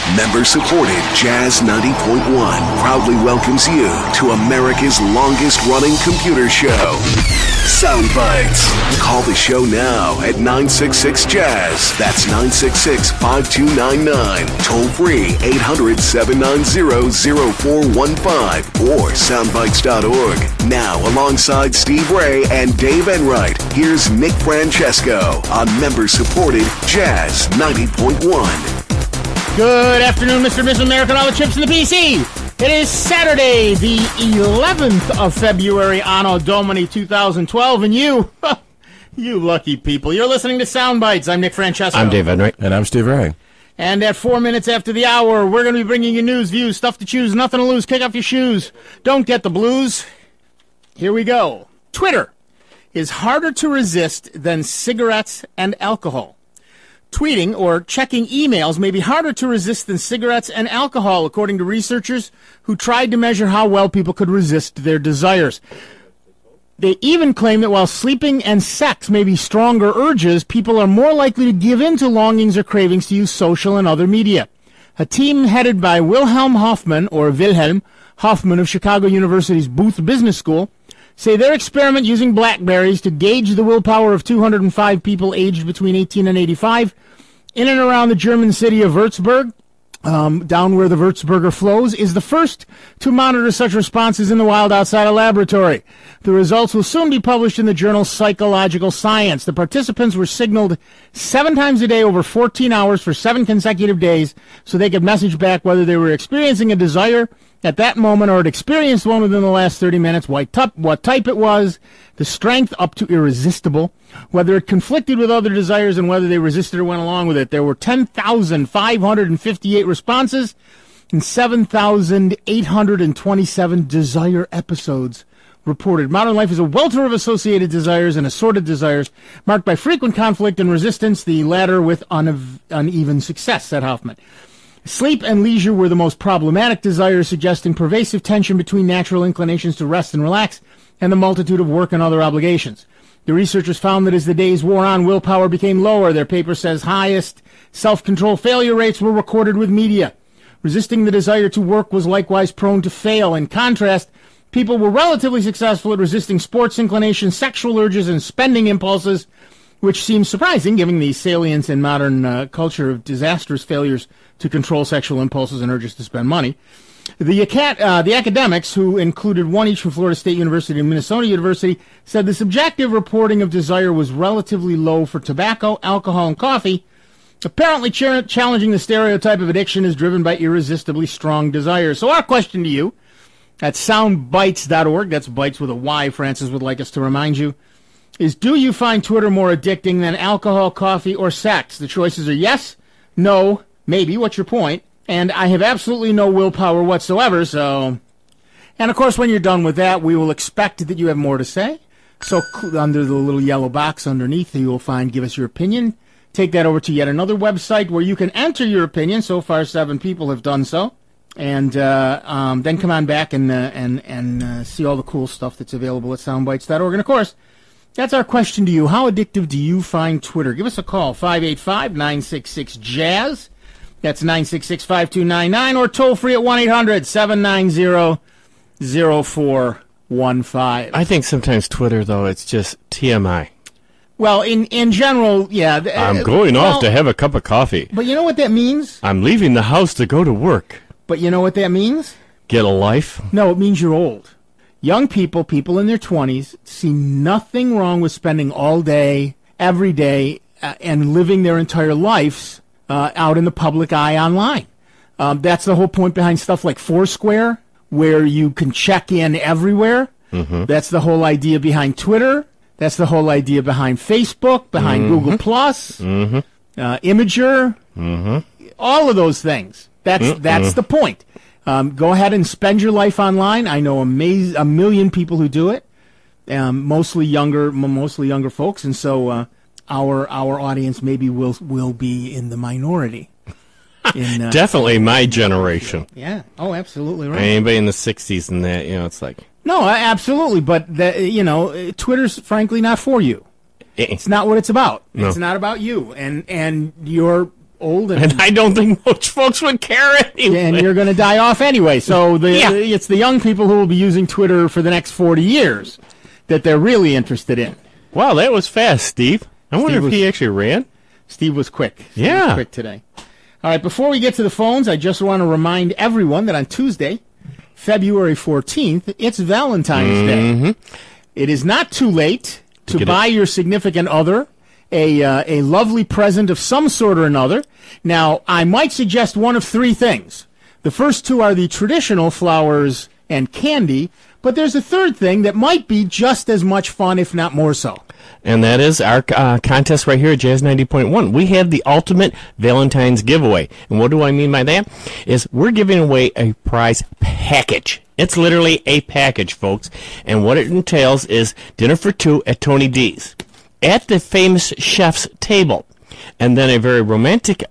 Member-supported Jazz 90.1 proudly welcomes you to America's longest-running computer show, Soundbites. Call the show now at 966-JAZZ. That's 966-5299. Toll-free 800-790-0415 or soundbites.org. Now, alongside Steve Ray and Dave Enright, here's Nick Francesco on member-supported Jazz 90.1. Good afternoon, Mr. and Mrs. America, and all the chips in the PC. It is Saturday, the 11th of February, Anno Domini 2012, and you lucky people, you're listening to Soundbites. I'm Nick Francesco. I'm Dave Enright. And I'm Steve Ray. And at 4 minutes after the hour, we're going to be bringing you news, views, stuff to choose, nothing to lose. Kick off your shoes. Don't get the blues. Here we go. Twitter is harder to resist than cigarettes and alcohol. Tweeting or checking emails may be harder to resist than cigarettes and alcohol, according to researchers who tried to measure how well people could resist their desires. They even claim that while sleeping and sex may be stronger urges, people are more likely to give in to longings or cravings to use social and other media. A team headed by Wilhelm Hoffman of Chicago University's Booth Business School say their experiment using BlackBerries to gauge the willpower of 205 people aged between 18 and 85 in and around the German city of Würzburg, down where the Würzburger flows, is the first to monitor such responses in the wild outside a laboratory. The results will soon be published in the journal Psychological Science. The participants were signaled 7 times a day over 14 hours for 7 consecutive days so they could message back whether they were experiencing a desire at that moment or had experienced one within the last 30 minutes, what type it was, the strength up to irresistible, whether it conflicted with other desires and whether they resisted or went along with it. There were 10,558 responses and 7,827 desire episodes reported. Modern life is a welter of associated desires and assorted desires, marked by frequent conflict and resistance, the latter with uneven success, said Hoffman. Sleep and leisure were the most problematic desires, suggesting pervasive tension between natural inclinations to rest and relax and the multitude of work and other obligations. The researchers found that as the days wore on, willpower became lower. Their paper says highest self-control failure rates were recorded with media. Resisting the desire to work was likewise prone to fail. In contrast, people were relatively successful at resisting sports inclinations, sexual urges, and spending impulses, which seems surprising given the salience in modern culture of disastrous failures to control sexual impulses and urges to spend money. The academics, who included one each from Florida State University and Minnesota University, said the subjective reporting of desire was relatively low for tobacco, alcohol, and coffee, apparently challenging the stereotype of addiction as driven by irresistibly strong desires. So our question to you, at soundbites.org, that's bites with a Y, Francis would like us to remind you, is do you find Twitter more addicting than alcohol, coffee, or sex? The choices are yes, no, maybe, what's your point? And I have absolutely no willpower whatsoever, so... And, of course, when you're done with that, we will expect that you have more to say. So under the little yellow box underneath, you will find Give Us Your Opinion. Take that over to yet another website where you can enter your opinion. So far, 7 people have done so. And then come on back and see all the cool stuff that's available at soundbites.org. And, of course, that's our question to you. How addictive do you find Twitter? Give us a call, 585-966-JAZZ. That's 966-5299, or toll free at 1-800-790-0415. I think sometimes Twitter, though, it's just TMI. Well, in general, yeah. I'm going off to have a cup of coffee. But you know what that means? I'm leaving the house to go to work. But you know what that means? Get a life? No, it means you're old. Young people in their 20s, see nothing wrong with spending all day, every day, and living their entire lives out in the public eye online. That's the whole point behind stuff like Foursquare, where you can check in everywhere. Mm-hmm. That's the whole idea behind Twitter. That's the whole idea behind Facebook, behind Google Plus, Imager, all of those things. That's the point. Go ahead and spend your life online. I know a million people who do it, mostly younger folks, and so our audience maybe will be in the minority. Definitely my generation. Yeah. Oh, absolutely right. Anybody in the 60s and that, it's like... No, absolutely, but Twitter's frankly not for you. It's not what it's about. No. It's not about you and your old, and I don't think most folks would care anyway. And you're going to die off anyway. So it's the young people who will be using Twitter for the next 40 years that they're really interested in. Wow, that was fast, Steve. I wonder if he actually ran. Steve was quick. Yeah. He was quick today. All right, before we get to the phones, I just want to remind everyone that on Tuesday, February 14th, it's Valentine's Day. It is not too late to buy your significant other a lovely present of some sort or another. Now, I might suggest one of three things. The first two are the traditional flowers and candy, but there's a third thing that might be just as much fun, if not more so. And that is our contest right here at Jazz 90.1. We have the ultimate Valentine's giveaway. And what do I mean by that? Is we're giving away a prize package. It's literally a package, folks. And what it entails is dinner for two at Tony D's, at the famous chef's table, and then a very romantic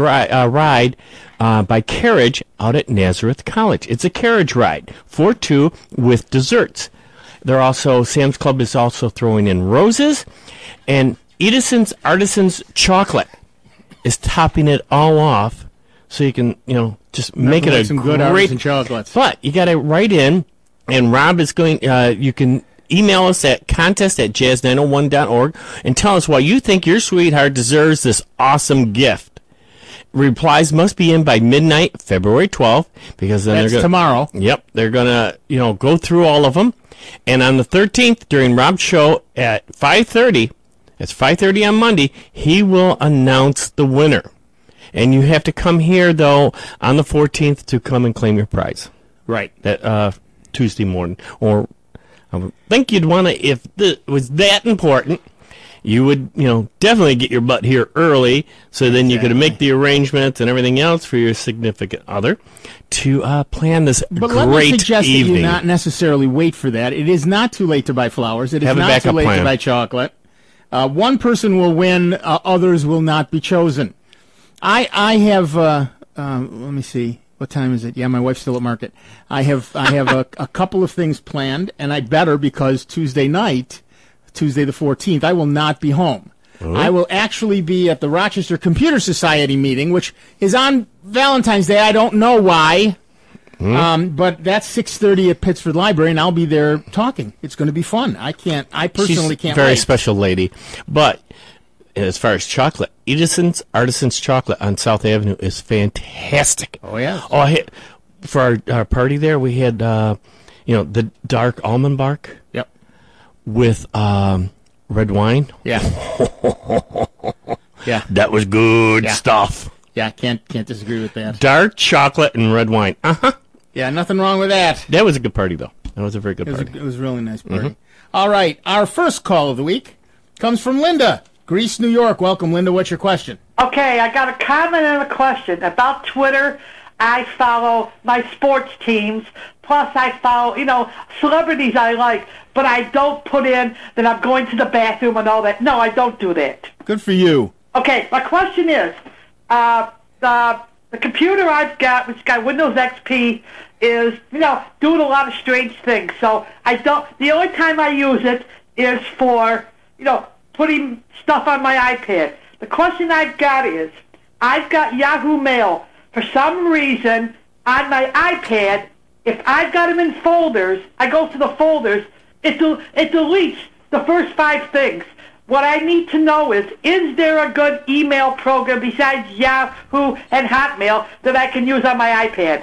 ride by carriage out at Nazareth College. It's a carriage ride for two with desserts. They're also, Sam's Club is also throwing in roses, and Edison's Artisans Chocolate is topping it all off, so you can, just make it a some great good artisan chocolates. But you got to write in, and Rob is going. You can email us at contest@jazz901.org and tell us why you think your sweetheart deserves this awesome gift. Replies must be in by midnight, February 12th, because then That's tomorrow. Yep, they're gonna go through all of them. And on the 13th, during Rob's show at 5:30, it's 5:30 on Monday, he will announce the winner. And you have to come here, though, on the 14th to come and claim your prize. Right. That Tuesday morning. Or I would think you'd want to, if it was that important, you would, definitely get your butt here early, so then you could make the arrangements and everything else for your significant other to plan this but great evening. Let me suggest that you not necessarily wait for that. It is not too late to buy flowers. It is Have a not too backup late plan. to buy chocolate. One person will win. Others will not be chosen. I have. Let me see. What time is it? Yeah, my wife's still at market. I have a couple of things planned, and I better, because Tuesday night, Tuesday the 14th, I will not be home. Oh. I will actually be at the Rochester Computer Society meeting, which is on Valentine's Day. I don't know why, but that's 6:30 at Pittsford Library, and I'll be there talking. It's going to be fun. I personally can't wait. Very special lady. But as far as chocolate, Edison's Artisans Chocolate on South Avenue is fantastic. Oh, yeah. Oh, for our party there, we had, the dark almond bark. Yep. With red wine. Yeah. Yeah. That was good stuff. Yeah, can't disagree with that. Dark chocolate and red wine. Yeah, nothing wrong with that. That was a good party, though. That was a very good party. It was a really nice party. All right, our first call of the week comes from Linda, Greece, New York. Welcome, Linda. What's your question? Okay, I got a comment and a question. About Twitter, I follow my sports teams. Plus, I follow, celebrities I like. But I don't put in that I'm going to the bathroom and all that. No, I don't do that. Good for you. Okay, my question is, the computer I've got, which got Windows XP, is, doing a lot of strange things. So the only time I use it is for, putting stuff on my iPad. The question I've got is, I've got Yahoo Mail. For some reason, on my iPad, if I've got them in folders, I go to the folders, it deletes the first 5 things. What I need to know is there a good email program besides Yahoo and Hotmail that I can use on my iPad?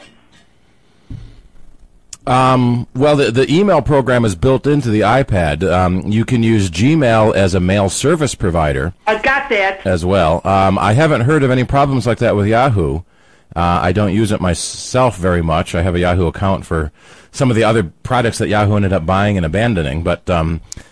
Well, the email program is built into the iPad. You can use Gmail as a mail service provider. I've got that. As well. I haven't heard of any problems like that with Yahoo. I don't use it myself very much. I have a Yahoo account for some of the other products that Yahoo ended up buying and abandoning. But but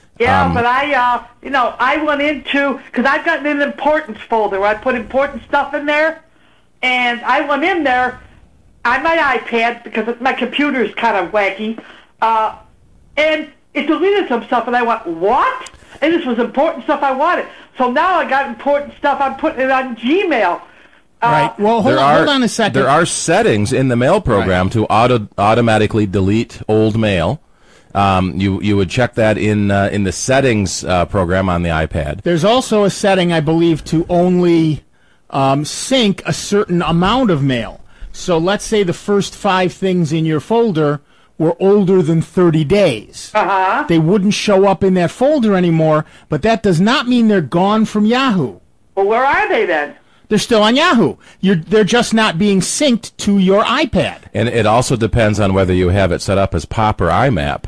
I went into, because I've got an importance folder where I put important stuff in there, and I went in there on my iPad because my computer is kind of wacky, and it deleted some stuff, and I went, what? And this was important stuff I wanted. So now I got important stuff. I'm putting it on Gmail. Right. Well, hold on a second. There are settings in the mail program to automatically delete old mail. You would check that in the settings program on the iPad. There's also a setting, I believe, to only sync a certain amount of mail. So let's say the first 5 things in your folder were older than 30 days. Uh-huh. They wouldn't show up in that folder anymore, but that does not mean they're gone from Yahoo. Well, where are they then? They're still on Yahoo. They're just not being synced to your iPad. And it also depends on whether you have it set up as POP or IMAP.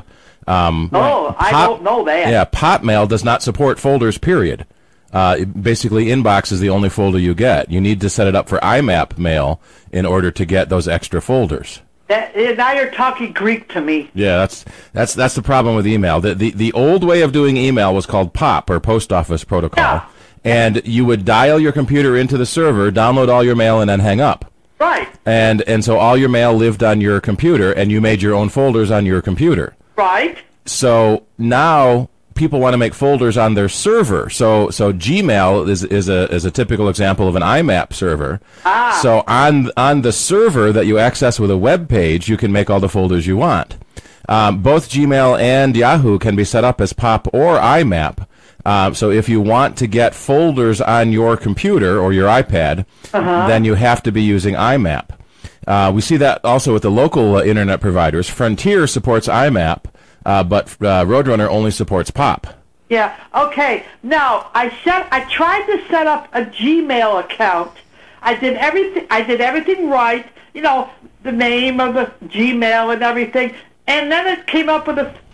I don't know that. Yeah, POP mail does not support folders, period. Basically, inbox is the only folder you get. You need to set it up for IMAP mail in order to get those extra folders. Now you're talking Greek to me. Yeah, that's the problem with email. The old way of doing email was called POP, or Post Office Protocol. Yeah. And you would dial your computer into the server, download all your mail, and then hang up. Right. And so all your mail lived on your computer, and you made your own folders on your computer. Right. So now people want to make folders on their server. So Gmail is a typical example of an IMAP server. So on the server that you access with a web page, you can make all the folders you want. Both Gmail and Yahoo can be set up as POP or IMAP. So if you want to get folders on your computer or your iPad, then you have to be using IMAP. We see that also with the local internet providers. Frontier supports IMAP, but Roadrunner only supports POP. Yeah. Okay. Now I tried to set up a Gmail account. I did everything right. You know, the name of the Gmail and everything, and then it came up with a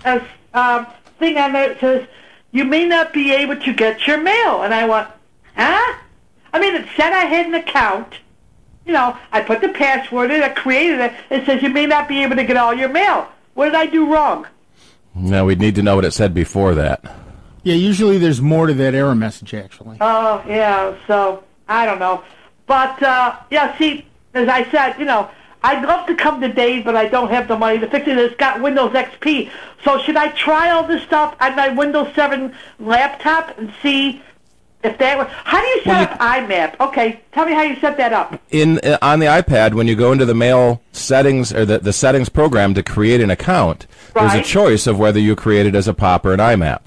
thing on there that says, "You may not be able to get your mail." And I went, huh? I mean, it said I had an account. You know, I put the password in, I created it. It says you may not be able to get all your mail. What did I do wrong? Now, we'd need to know what it said before that. Yeah, usually there's more to that error message, actually. Oh, yeah, so, I don't know. But, yeah, see, as I said, you know, I'd love to come to Dave, but I don't have the money to fix it. It's got Windows XP. So should I try all this stuff on my Windows 7 laptop and see if that... How do you set up IMAP? Okay, tell me how you set that up. On the iPad, when you go into the mail settings, or the settings program to create an account, there's a choice of whether you create it as a POP or an IMAP.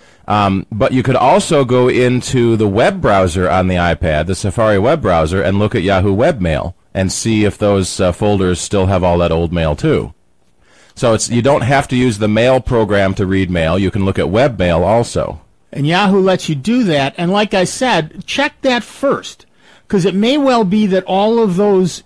But you could also go into the web browser on the iPad, the Safari web browser, and look at Yahoo Webmail and see if those folders still have all that old mail too. So you don't have to use the mail program to read mail. You can look at webmail also. And Yahoo lets you do that. And like I said, check that first, because it may well be that all of those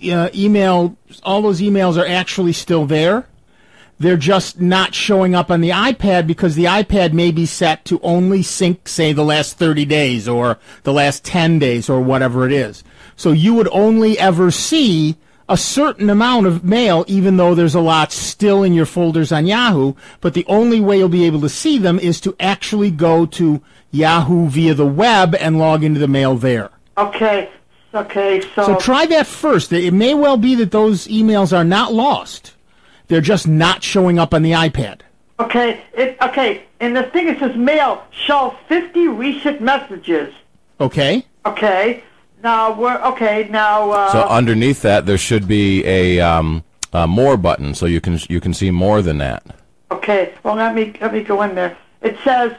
emails are actually still there. They're just not showing up on the iPad because the iPad may be set to only sync, say, the last 30 days or the last 10 days or whatever it is. So you would only ever see a certain amount of mail, even though there's a lot still in your folders on Yahoo. But the only way you'll be able to see them is to actually go to Yahoo via the web and log into the mail there. Okay, so try that first. It may well be that those emails are not lost. They're just not showing up on the iPad. Okay, and the thing it says mail, show 50 recent messages. Okay. Okay. Now so underneath that there should be a more button, so you can see more than that. Okay. Well, let me go in there. It says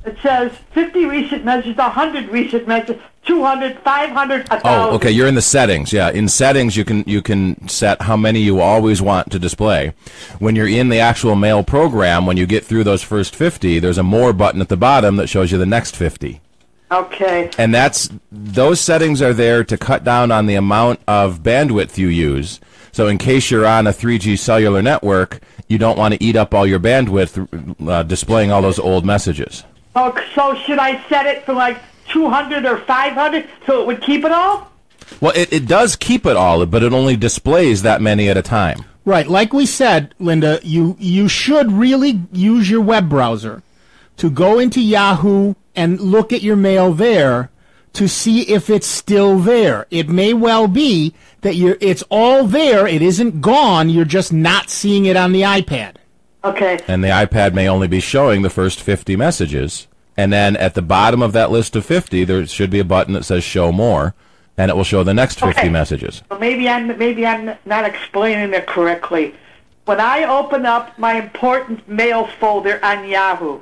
50 recent messages, 100 recent messages, 200, 500, 1,000. Oh, okay. You're in the settings. Yeah, in settings you can set how many you always want to display. When you're in the actual mail program, when you get through those first 50, there's a more button at the bottom that shows you the next 50. Okay. And those settings are there to cut down on the amount of bandwidth you use. So in case you're on a 3G cellular network, you don't want to eat up all your bandwidth displaying all those old messages. Oh, so should I set it for like 200 or 500 so it would keep it all? Well, it does keep it all, but it only displays that many at a time. Right. Like we said, Linda, you should really use your web browser to go into Yahoo and look at your mail there to see if it's still there. It may well be that it's all there, it isn't gone, you're just not seeing it on the iPad. Okay. And the iPad may only be showing the first 50 messages. And then at the bottom of that list of 50, there should be a button that says Show More, and it will show the next 50 messages. Well, maybe I'm not explaining it correctly. When I open up my important mail folder on Yahoo,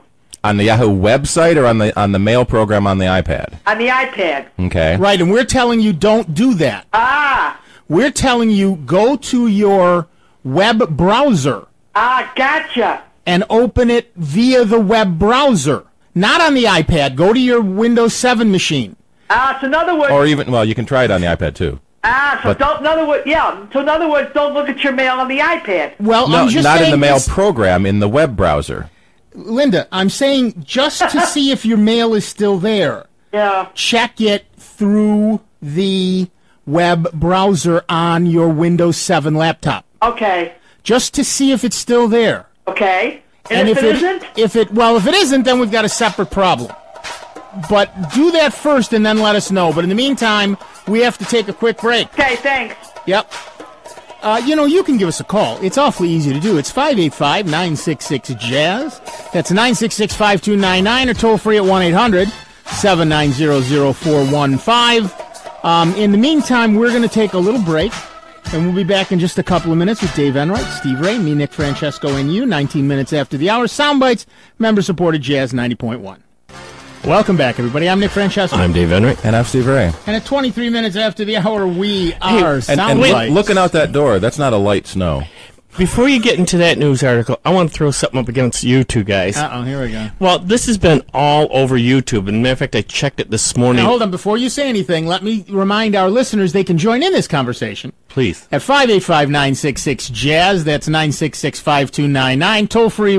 On the Yahoo website or on the mail program on the iPad? On the iPad. Okay. Right, and we're telling you don't do that. We're telling you go to your web browser. Gotcha. And open it via the web browser. Not on the iPad. Go to your Windows 7 machine. So in other words... Or even, well, you can try it on the iPad, too. In other words, don't look at your mail on the iPad. Well, No, I'm just not in saying the mail this- program, in the web browser. Linda, I'm saying just to see if your mail is still there. Yeah. Check it through the web browser on your Windows 7 laptop. Okay. Just to see if it's still there. Okay. And if it isn't? If it isn't, then we've got a separate problem. But do that first and then let us know. But in the meantime, we have to take a quick break. Okay, thanks. Yep. You can give us a call. It's awfully easy to do. It's 585-966-JAZZ. That's 966-5299 or toll free at 1-800-790-0415. In the meantime, we're going to take a little break, and we'll be back in just a couple of minutes with Dave Enright, Steve Ray, me, Nick Francesco, and you, 19 minutes after the hour. Soundbites, member-supported Jazz 90.1. Welcome back, everybody. I'm Nick Francesco. I'm Dave Enright. And I'm Steve Ray. And at 23 minutes after the hour, we are And Soundbites. looking out that door, that's not a light snow. Before you get into that news article, I want to throw something up against you two guys. Here we go. Well, this has been all over YouTube. And matter of fact, I checked it this morning. Now, hold on. Before you say anything, let me remind our listeners they can join in this conversation. Please. At 585-966-JAZZ. That's 966-5299. Toll free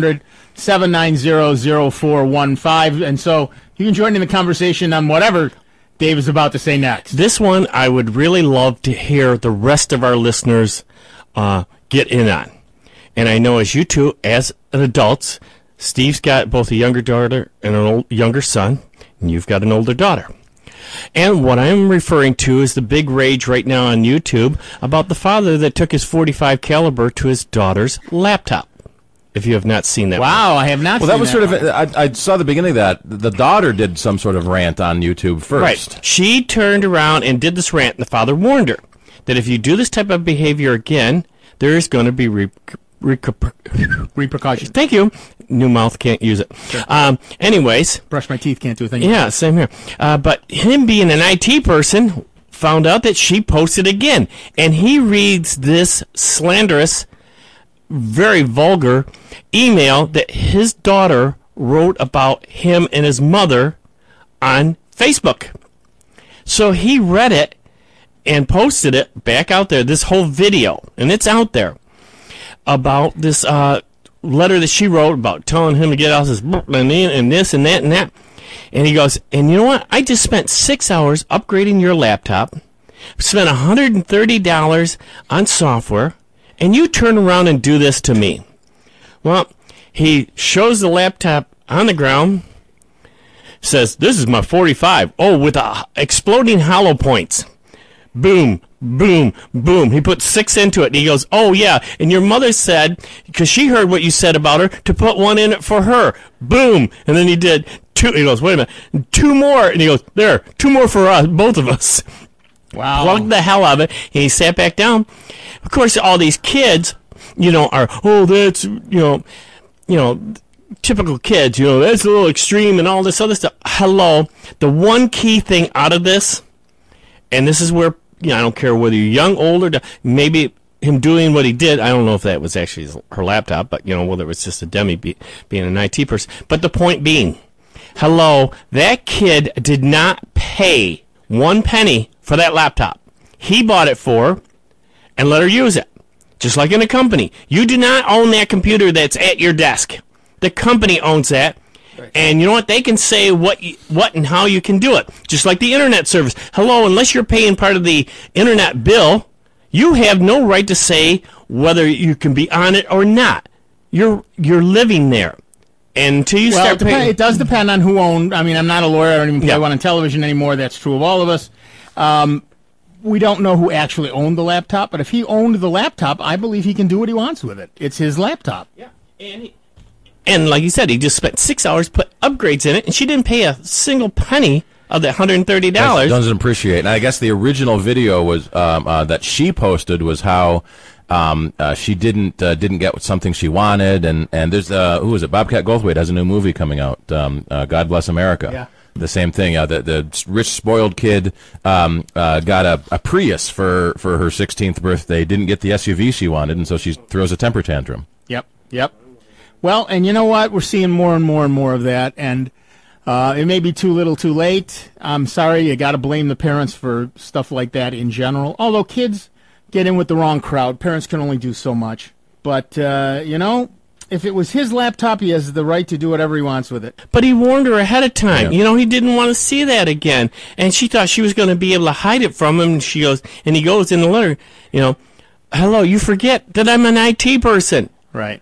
1-800-790-0415. And so you can join in the conversation on whatever Dave is about to say next. This one, I would really love to hear the rest of our listeners get in on. And I know as you two, as adults, Steve's got both a younger daughter and an younger son, and you've got an older daughter. And what I'm referring to is the big rage right now on YouTube about the father that took his .45 caliber to his daughter's laptop. If you have not seen that. Wow, I have not Well, seen that was that sort of, I saw the beginning of that. The daughter did some sort of rant on YouTube first. Right. She turned around and did this rant, and the father warned her that if you do this type of behavior again, there is going to be repercussions. Thank you. New mouth, can't use it. Sure. Anyways. Brush my teeth, can't do a thing. Yeah, same here. But him being an IT person found out that she posted again. And he reads this slanderous, very vulgar email that his daughter wrote about him and his mother on Facebook. So he read it and posted it back out there, this whole video, and it's out there, about this letter that she wrote about telling him to get out this and this and that and that. And he goes, and you know what? I just spent 6 hours upgrading your laptop, spent $130 on software, and you turn around and do this to me. Well, he shows the laptop on the ground, says, this is my 45. Oh, with exploding hollow points. Boom, boom, boom. He put 6 into it, and he goes, oh, yeah, and your mother said, because she heard what you said about her, to put 1 in it for her. Boom. And then he did 2. He goes, wait a minute, 2 more. And he goes, there, 2 more for us, both of us. Wow. Plugged the hell out of it, and he sat back down. Of course, all these kids, are, oh, that's, typical kids, that's a little extreme and all this other stuff. Hello. The one key thing out of this, and this is where, I don't care whether you're young, old, or maybe him doing what he did. I don't know if that was actually her laptop, but, whether it was just a dummy being an IT person. But the point being, hello, that kid did not pay 1 penny for that laptop. He bought it for her and let her use it. Just like in a company. You do not own that computer that's at your desk. The company owns that. And you know what? They can say what and how you can do it. Just like the internet service. Hello, unless you're paying part of the internet bill, you have no right to say whether you can be on it or not. You're living there. And until you start paying... It does depend on who owned... I mean, I'm not a lawyer. I don't even play one on television anymore. That's true of all of us. We don't know who actually owned the laptop, but if he owned the laptop, I believe he can do what he wants with it. It's his laptop. Yeah. And like you said, he just spent 6 hours, put upgrades in it, and she didn't pay a single penny of that $130. Doesn't appreciate. And I guess the original video was that she posted was how she didn't get something she wanted, and there's who is it? Bobcat Goldthwait has a new movie coming out. God Bless America. Yeah. The same thing. The rich spoiled kid got a Prius for her 16th birthday. Didn't get the SUV she wanted, and so she throws a temper tantrum. Yep. Well, and you know what? We're seeing more and more and more of that, and it may be too little, too late. I'm sorry, you got to blame the parents for stuff like that in general. Although kids get in with the wrong crowd, parents can only do so much. But if it was his laptop, he has the right to do whatever he wants with it. But he warned her ahead of time. Yeah. He didn't want to see that again. And she thought she was going to be able to hide it from him. And he goes in the letter, hello, you forget that I'm an IT person. Right.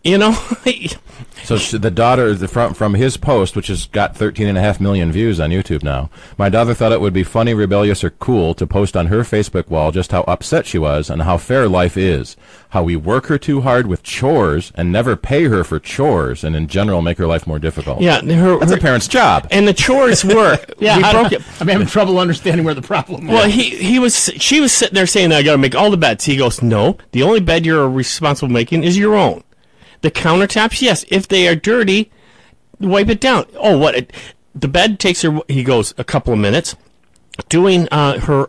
So the daughter, from his post, which has got 13.5 million views on YouTube now, my daughter thought it would be funny, rebellious, or cool to post on her Facebook wall just how upset she was and how fair life is. How we work her too hard with chores and never pay her for chores and in general make her life more difficult. Yeah, that's a parent's job. And the chores were. Yeah, we broke it. I'm having trouble understanding where the problem was. Well, she was sitting there saying, I got to make all the beds. He goes, no, the only bed you're responsible for making is your own. The countertops, yes. If they are dirty, wipe it down. Oh, what? The bed takes her, he goes, a couple of minutes. Doing her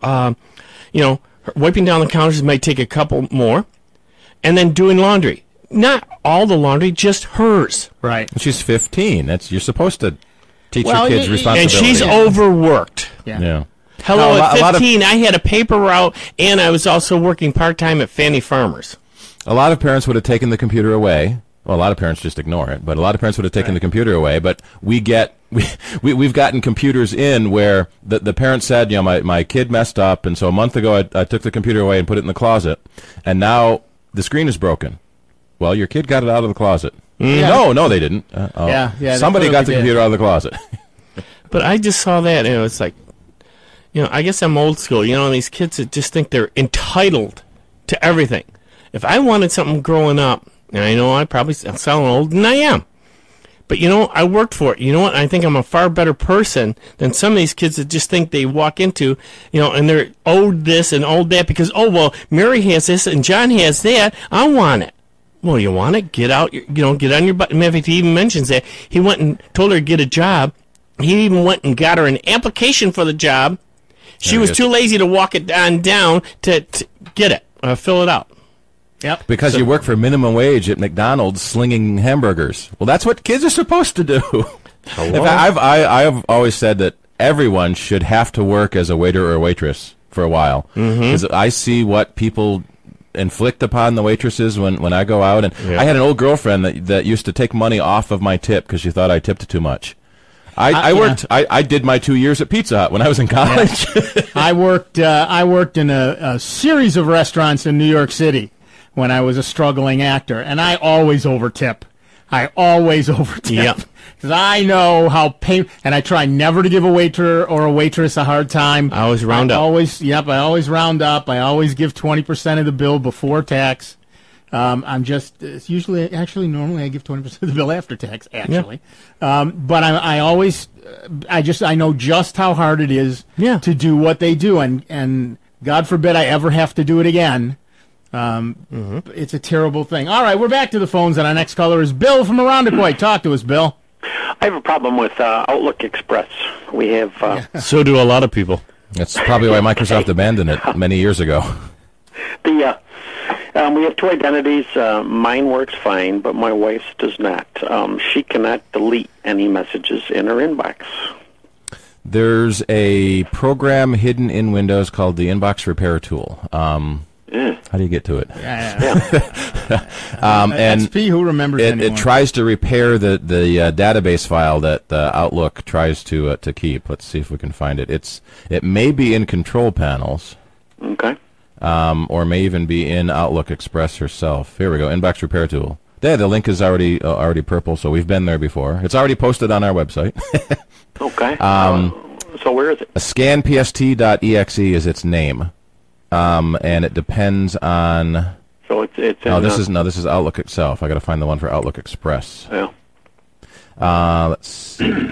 wiping down the counters might take a couple more. And then doing laundry. Not all the laundry, just hers. Right. She's 15. You're supposed to teach your kids responsibility. And she's overworked. Yeah. Hello, at 15, I had a paper route, and I was also working part-time at Fannie Farmers. A lot of parents would have taken the computer away. Well, a lot of parents just ignore it, but a lot of parents would have taken the computer away. But we've gotten computers in where the parent said, my kid messed up, and so a month ago I took the computer away and put it in the closet, and now the screen is broken. Well, your kid got it out of the closet. No, they didn't. Somebody got the computer out of the closet. But I just saw that, and it's like, I guess I'm old school. These kids that just think they're entitled to everything. If I wanted something growing up, and I know I probably sound old, and I am, but I worked for it. You know what? I think I'm a far better person than some of these kids that just think they walk into, and they're owed this and owed that because, Mary has this and John has that. I want it. Well, you want it? Get out, get on your butt. In fact, he even mentions that he went and told her to get a job. He even went and got her an application for the job. She was too lazy to walk it down to get it, fill it out. Yep. Because you work for minimum wage at McDonald's slinging hamburgers. Well, that's what kids are supposed to do. In fact, I've always said that everyone should have to work as a waiter or a waitress for a while. Because I see what people inflict upon the waitresses when I go out. And I had an old girlfriend that used to take money off of my tip because she thought I tipped too much. I did my 2 years at Pizza Hut when I was in college. I worked in a series of restaurants in New York City when I was a struggling actor, and I always overtip. Because I know how and I try never to give a waiter or a waitress a hard time. I always round up. I always round up. I always give 20% of the bill before tax. It's normally I give 20% of the bill after tax, actually. Yeah. But I know just how hard it is to do what they do, and God forbid I ever have to do it again. It's a terrible thing. All right, we're back to the phones, and our next caller is Bill from Irondequoit. Talk to us, Bill. I have a problem with Outlook Express. We have... So do a lot of people. That's probably why Microsoft abandoned it many years ago. We have two identities. Mine works fine, but my wife's does not. She cannot delete any messages in her inbox. There's a program hidden in Windows called the Inbox Repair Tool. How do you get to it? And XP, who remembers it tries to repair the database file that Outlook tries to keep. Let's see if we can find it. It may be in control panels. Okay. Or may even be in Outlook Express herself. Here we go, Inbox Repair Tool. Yeah, the link is already purple, so we've been there before. It's already posted on our website. Okay. So where is it? Scanpst.exe is its name. And it depends on. So it's this is Outlook itself. I got to find the one for Outlook Express. Yeah. Let's see.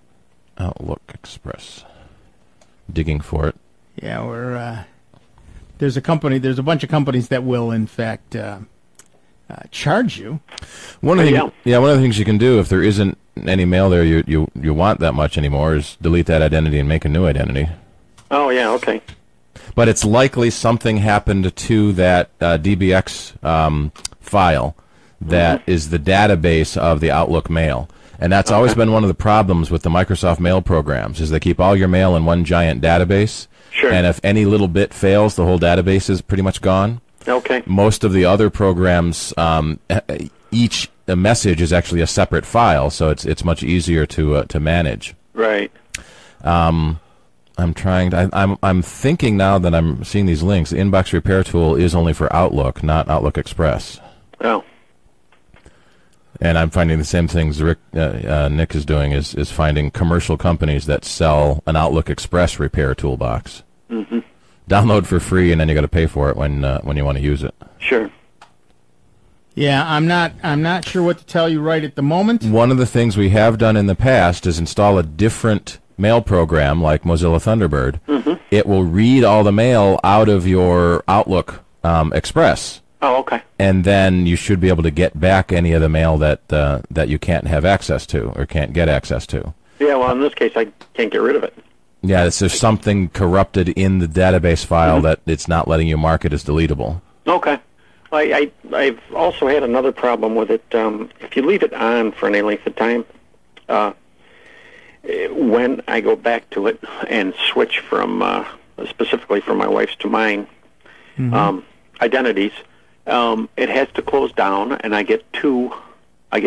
Outlook Express. Digging for it. Yeah, we're There's a bunch of companies that will, in fact, charge you. One of the things you can do if there isn't any mail there you want that much anymore is delete that identity and make a new identity. Oh, yeah, okay. But it's likely something happened to that DBX file that is the database of the Outlook mail. And that's always been one of the problems with the Microsoft Mail programs, is they keep all your mail in one giant database. Sure. And if any little bit fails, the whole database is pretty much gone. Okay. Most of the other programs, each message is actually a separate file, so it's much easier to manage. Right. I'm thinking now that I'm seeing these links. The inbox repair tool is only for Outlook, not Outlook Express. Oh. And I'm finding the same things Nick is doing is finding commercial companies that sell an Outlook Express repair toolbox. Mm-hmm. Download for free, and then you got to pay for it when you want to use it. Sure. Yeah, I'm not sure what to tell you right at the moment. One of the things we have done in the past is install a different mail program like Mozilla Thunderbird. Mm-hmm. It will read all the mail out of your Outlook Express. Oh, okay. And then you should be able to get back any of the mail that you can't have access to or can't get access to. Yeah, well, in this case, I can't get rid of it. Yeah, there's something corrupted in the database file that it's not letting you mark it as deletable. Okay. I've also had another problem with it. If you leave it on for any length of time, when I go back to it and switch from specifically from my wife's to mine identities, it has to close down, and I get two. What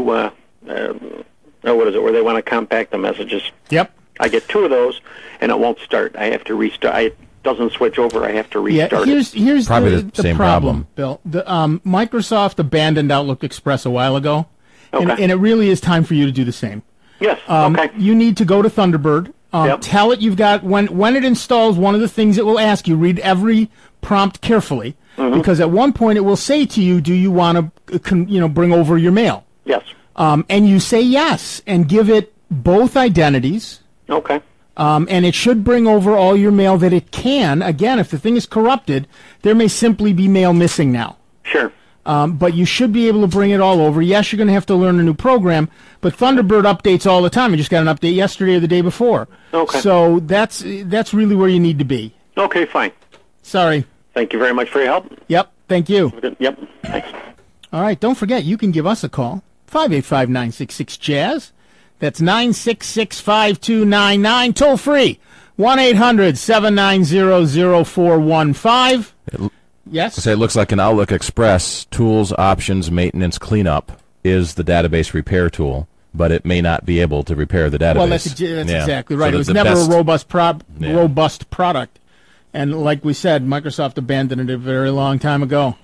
is it? Where they want to compact the messages. Yep. I get two of those, and it won't start. I have to restart. It doesn't switch over. I have to restart. Here's probably the same problem, Bill. Microsoft abandoned Outlook Express a while ago, Okay. and it really is time for you to do the same. Yes. Okay. You need to go to Thunderbird. Tell it you've got when it installs. One of the things it will ask you, read every prompt carefully, because at one point it will say to you, "Do you want to, bring over your mail?" Yes. And you say yes, and give it both identities. Okay. And it should bring over all your mail that it can. Again, if the thing is corrupted, there may simply be mail missing now. Sure. But you should be able to bring it all over. Yes, you're going to have to learn a new program, but Thunderbird updates all the time. You just got an update yesterday or the day before. Okay. So that's really where you need to be. Okay, fine. Sorry. Thank you very much for your help. Yep. Thank you. Yep. Thanks. All right. Don't forget, you can give us a call. 585-966-JAZZ. That's 966-5299. Toll free. 1-800-790-0415. Yes? So it looks like an Outlook Express Tools, Options, Maintenance, Cleanup is the database repair tool, but it may not be able to repair the database. Well, that's exactly right. So it was never a robust product. And like we said, Microsoft abandoned it a very long time ago.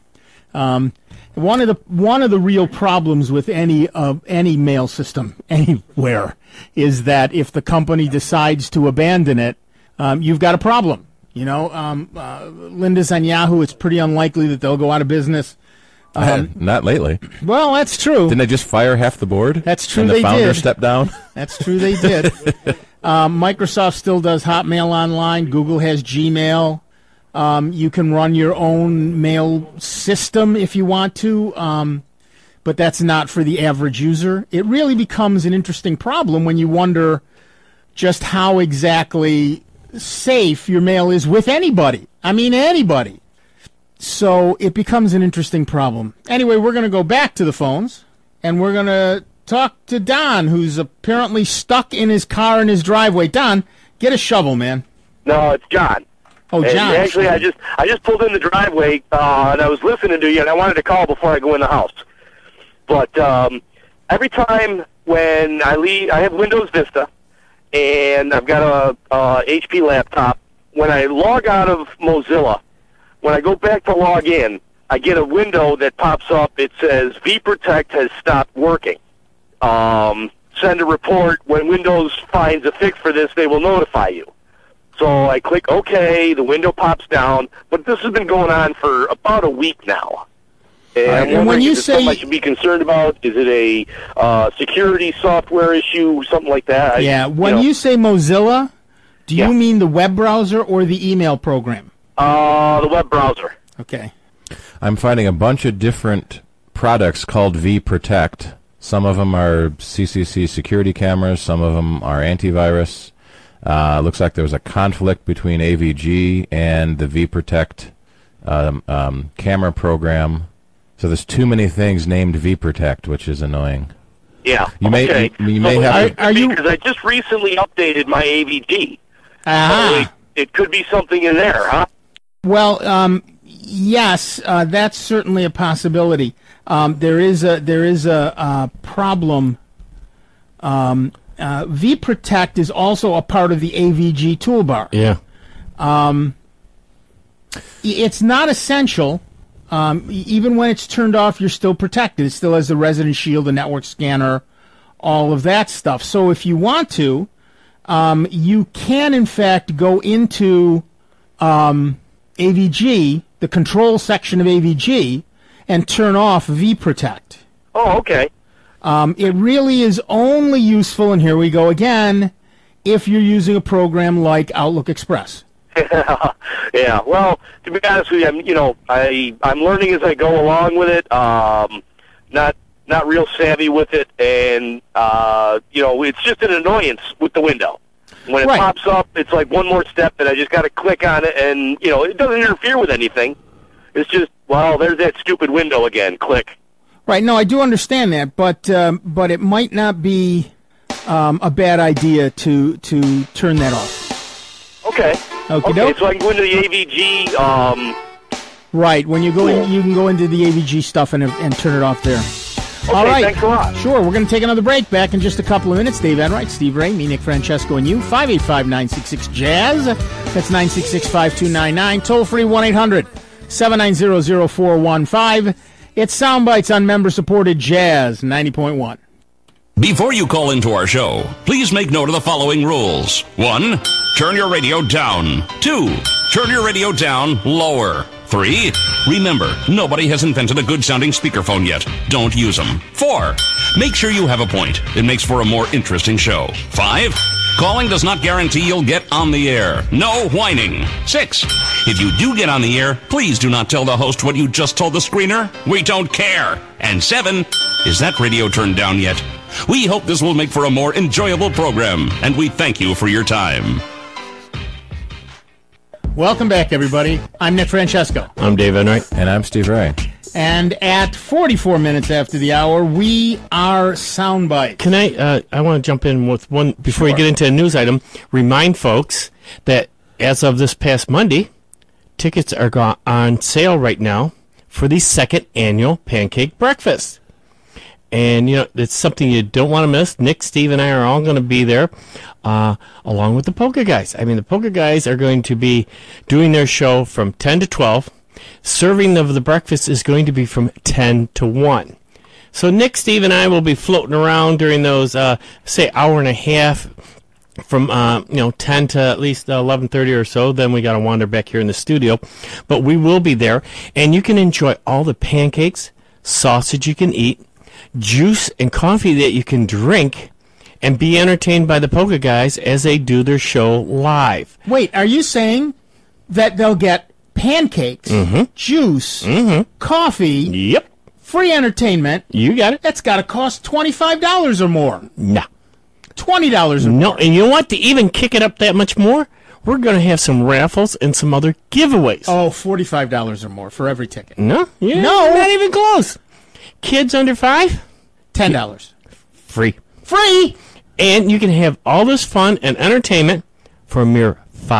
One of the real problems with any mail system anywhere is that if the company decides to abandon it, you've got a problem. Linda's on Yahoo. It's pretty unlikely that they'll go out of business. Not lately. Well, that's true. Didn't they just fire half the board? That's true. And the founder stepped down. That's true. They did. Microsoft still does Hotmail Online. Google has Gmail. You can run your own mail system if you want to, but that's not for the average user. It really becomes an interesting problem when you wonder just how exactly safe your mail is with anybody. I mean, anybody. So it becomes an interesting problem. Anyway, we're going to go back to the phones, and we're going to talk to Don, who's apparently stuck in his car in his driveway. Don, get a shovel, man. No, it's John. Oh, John. And actually, I just pulled in the driveway, and I was listening to you, and I wanted to call before I go in the house. But every time when I leave, I have Windows Vista, and I've got a HP laptop. When I log out of Mozilla, when I go back to log in, I get a window that pops up. It says vProtect has stopped working. Send a report. When Windows finds a fix for this, they will notify you. So I click OK, the window pops down, but this has been going on for about a week now. And when you say something I should be concerned about, is it a security software issue, something like that? Yeah, when you say Mozilla, do you mean the web browser or the email program? The web browser. Okay. I'm finding a bunch of different products called vProtect. Some of them are CCC security cameras. Some of them are antivirus. Looks like there was a conflict between AVG and the vProtect camera program. So there's too many things named vProtect, which is annoying. Yeah. You may have. Because I just recently updated my AVG. Ah. So it could be something in there, huh? Well, yes, that's certainly a possibility. There is a problem. vProtect is also a part of the AVG toolbar. Yeah. It's not essential. Even when it's turned off, you're still protected. It still has the Resident Shield, the network scanner, all of that stuff. So if you want to, you can, in fact, go into AVG, the control section of AVG, and turn off vProtect. Oh, okay. It really is only useful, and here we go again, if you're using a program like Outlook Express. Yeah, well, to be honest with you, I'm learning as I go along with it. Not real savvy with it, and it's just an annoyance with the window. When it pops up, it's like one more step that I just got to click on it, and it doesn't interfere with anything. It's just, well, there's that stupid window again. Click. Right. No, I do understand that, but it might not be a bad idea to turn that off. Okay. Okey-doke. So I can go into the AVG. Right. When you go in, you can go into the AVG stuff and turn it off there. Okay, all right. Thanks a lot. Sure. We're going to take another break. Back in just a couple of minutes. Dave Enright, Steve Ray, me, Nick Francesco, and you. 585-966-JAZZ. That's 966-5299. Toll free 1-800-790-0415. It's Soundbites on member-supported Jazz 90.1. Before you call into our show, please make note of the following rules. 1, turn your radio down. 2, turn your radio down lower. 3, remember, nobody has invented a good-sounding speakerphone yet. Don't use them. 4, make sure you have a point. It makes for a more interesting show. 5, calling does not guarantee you'll get on the air. No whining. 6, if you do get on the air, please do not tell the host what you just told the screener. We don't care. And 7, is that radio turned down yet? We hope this will make for a more enjoyable program, and we thank you for your time. Welcome back, everybody. I'm Nick Francesco. I'm Dave Enright. And I'm Steve Ray. And at 44 minutes after the hour, we are Soundbite. Can I want to jump in with one, before you get into a news item, remind folks that as of this past Monday, tickets are on sale right now for the second annual Pancake Breakfast. And, it's something you don't want to miss. Nick, Steve, and I are all going to be there, along with the Polka Guys. I mean, the Polka Guys are going to be doing their show from 10 to 12. Serving of the breakfast is going to be from 10 to 1. So Nick, Steve, and I will be floating around during those, say, hour and a half from, 10 to at least 11:30 or so. Then we got to wander back here in the studio. But we will be there, and you can enjoy all the pancakes, sausage you can eat, juice and coffee that you can drink, and be entertained by the Polka Guys as they do their show live. Wait, are you saying that they'll get pancakes, juice, coffee, Yep. free entertainment? You got it. That's got to cost $25 or more. No. $20 or more. No, and you know what? To even kick it up that much more, we're going to have some raffles and some other giveaways. Oh, $45 or more for every ticket. No? Yeah, No. not even close. Kids under 5? $10. Free. Free! And you can have all this fun and entertainment for a mere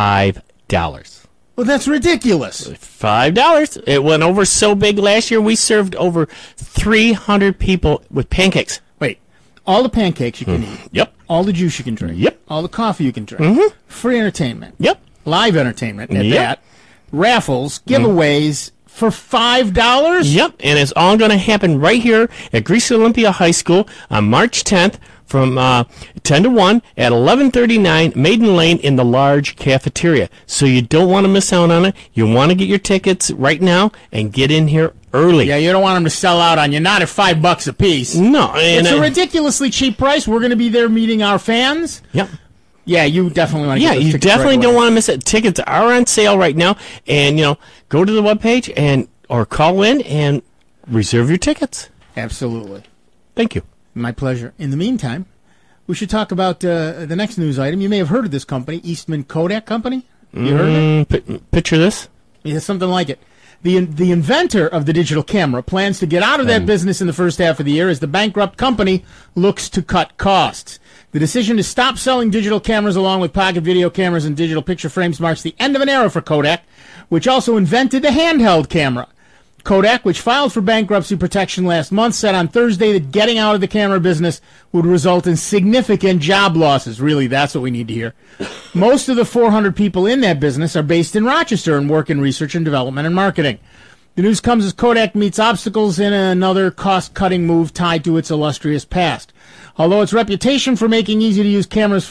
$5. Well, that's ridiculous. $5. It went over so big last year, we served over 300 people with pancakes. Wait, all the pancakes you can eat. Yep. All the juice you can drink. Yep. All the coffee you can drink. Free entertainment. Yep. Live entertainment at Yep. that. Raffles, giveaways for $5? Yep, and it's all going to happen right here at Greece Olympia High School on March 10th from 10 to 1 at 1139 Maiden Lane in the large cafeteria. So you don't want to miss out on it. You want to get your tickets right now and get in here early. Yeah, you don't want them to sell out on you, not at $5 a piece. No. And It's a ridiculously cheap price. We're going to be there meeting our fans. Yep. Yeah, you definitely want to get those you tickets definitely right don't away. want to miss it. Tickets are on sale right now, and go to the webpage or call in and reserve your tickets. Absolutely. Thank you. My pleasure. In the meantime, we should talk about the next news item. You may have heard of this company, Eastman Kodak Company. You heard of it? Picture this. Yeah, something like it. The inventor of the digital camera plans to get out of that business in the first half of the year as the bankrupt company looks to cut costs. The decision to stop selling digital cameras along with pocket video cameras and digital picture frames marks the end of an era for Kodak, which also invented the handheld camera. Kodak, which filed for bankruptcy protection last month, said on Thursday that getting out of the camera business would result in significant job losses. Really, that's what we need to hear. Most of the 400 people in that business are based in Rochester and work in research and development and marketing. The news comes as Kodak meets obstacles in another cost-cutting move tied to its illustrious past. Although its reputation for making easy-to-use cameras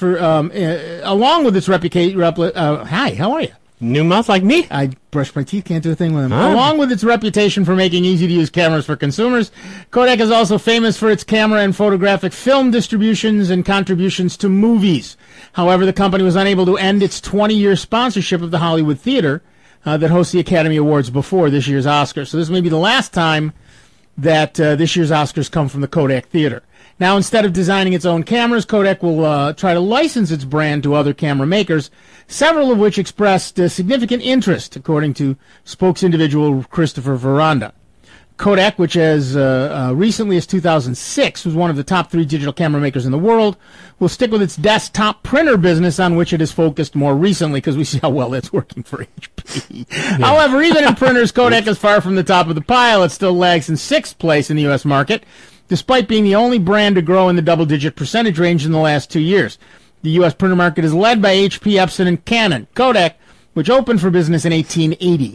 along with its reputation... hi, how are you? New mouth like me? I brush my teeth, can't do a thing with them. Huh? Along with its reputation for making easy-to-use cameras for consumers, Kodak is also famous for its camera and photographic film distributions and contributions to movies. However, the company was unable to end its 20-year sponsorship of the Hollywood Theater that hosts the Academy Awards before this year's Oscars. So this may be the last time that this year's Oscars come from the Kodak Theater. Now, instead of designing its own cameras, Kodak will try to license its brand to other camera makers, several of which expressed significant interest, according to spokes individual Christopher Veranda. Kodak, which as recently as 2006 was one of the top 3 digital camera makers in the world, will stick with its desktop printer business on which it has focused more recently, because we see how well that's working for HP. Yeah. However, even in printers, Kodak is far from the top of the pile. It still lags in 6th place in the U.S. market, despite being the only brand to grow in the double-digit percentage range in the last 2 years. The U.S. printer market is led by HP, Epson, and Canon. Kodak, which opened for business in 1880,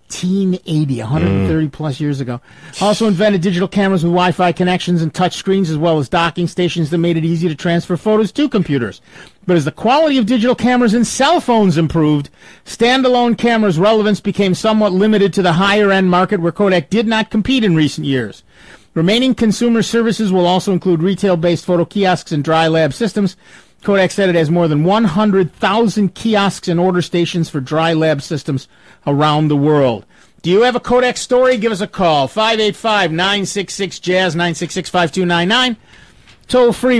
130-plus years ago, also invented digital cameras with Wi-Fi connections and touch screens, as well as docking stations that made it easy to transfer photos to computers. But as the quality of digital cameras and cell phones improved, standalone cameras' relevance became somewhat limited to the higher-end market where Kodak did not compete in recent years. Remaining consumer services will also include retail-based photo kiosks and dry lab systems. Kodak said it has more than 100,000 kiosks and order stations for dry lab systems around the world. Do you have a Kodak story? Give us a call. 585-966-JAZZ, 966-5299. Toll free,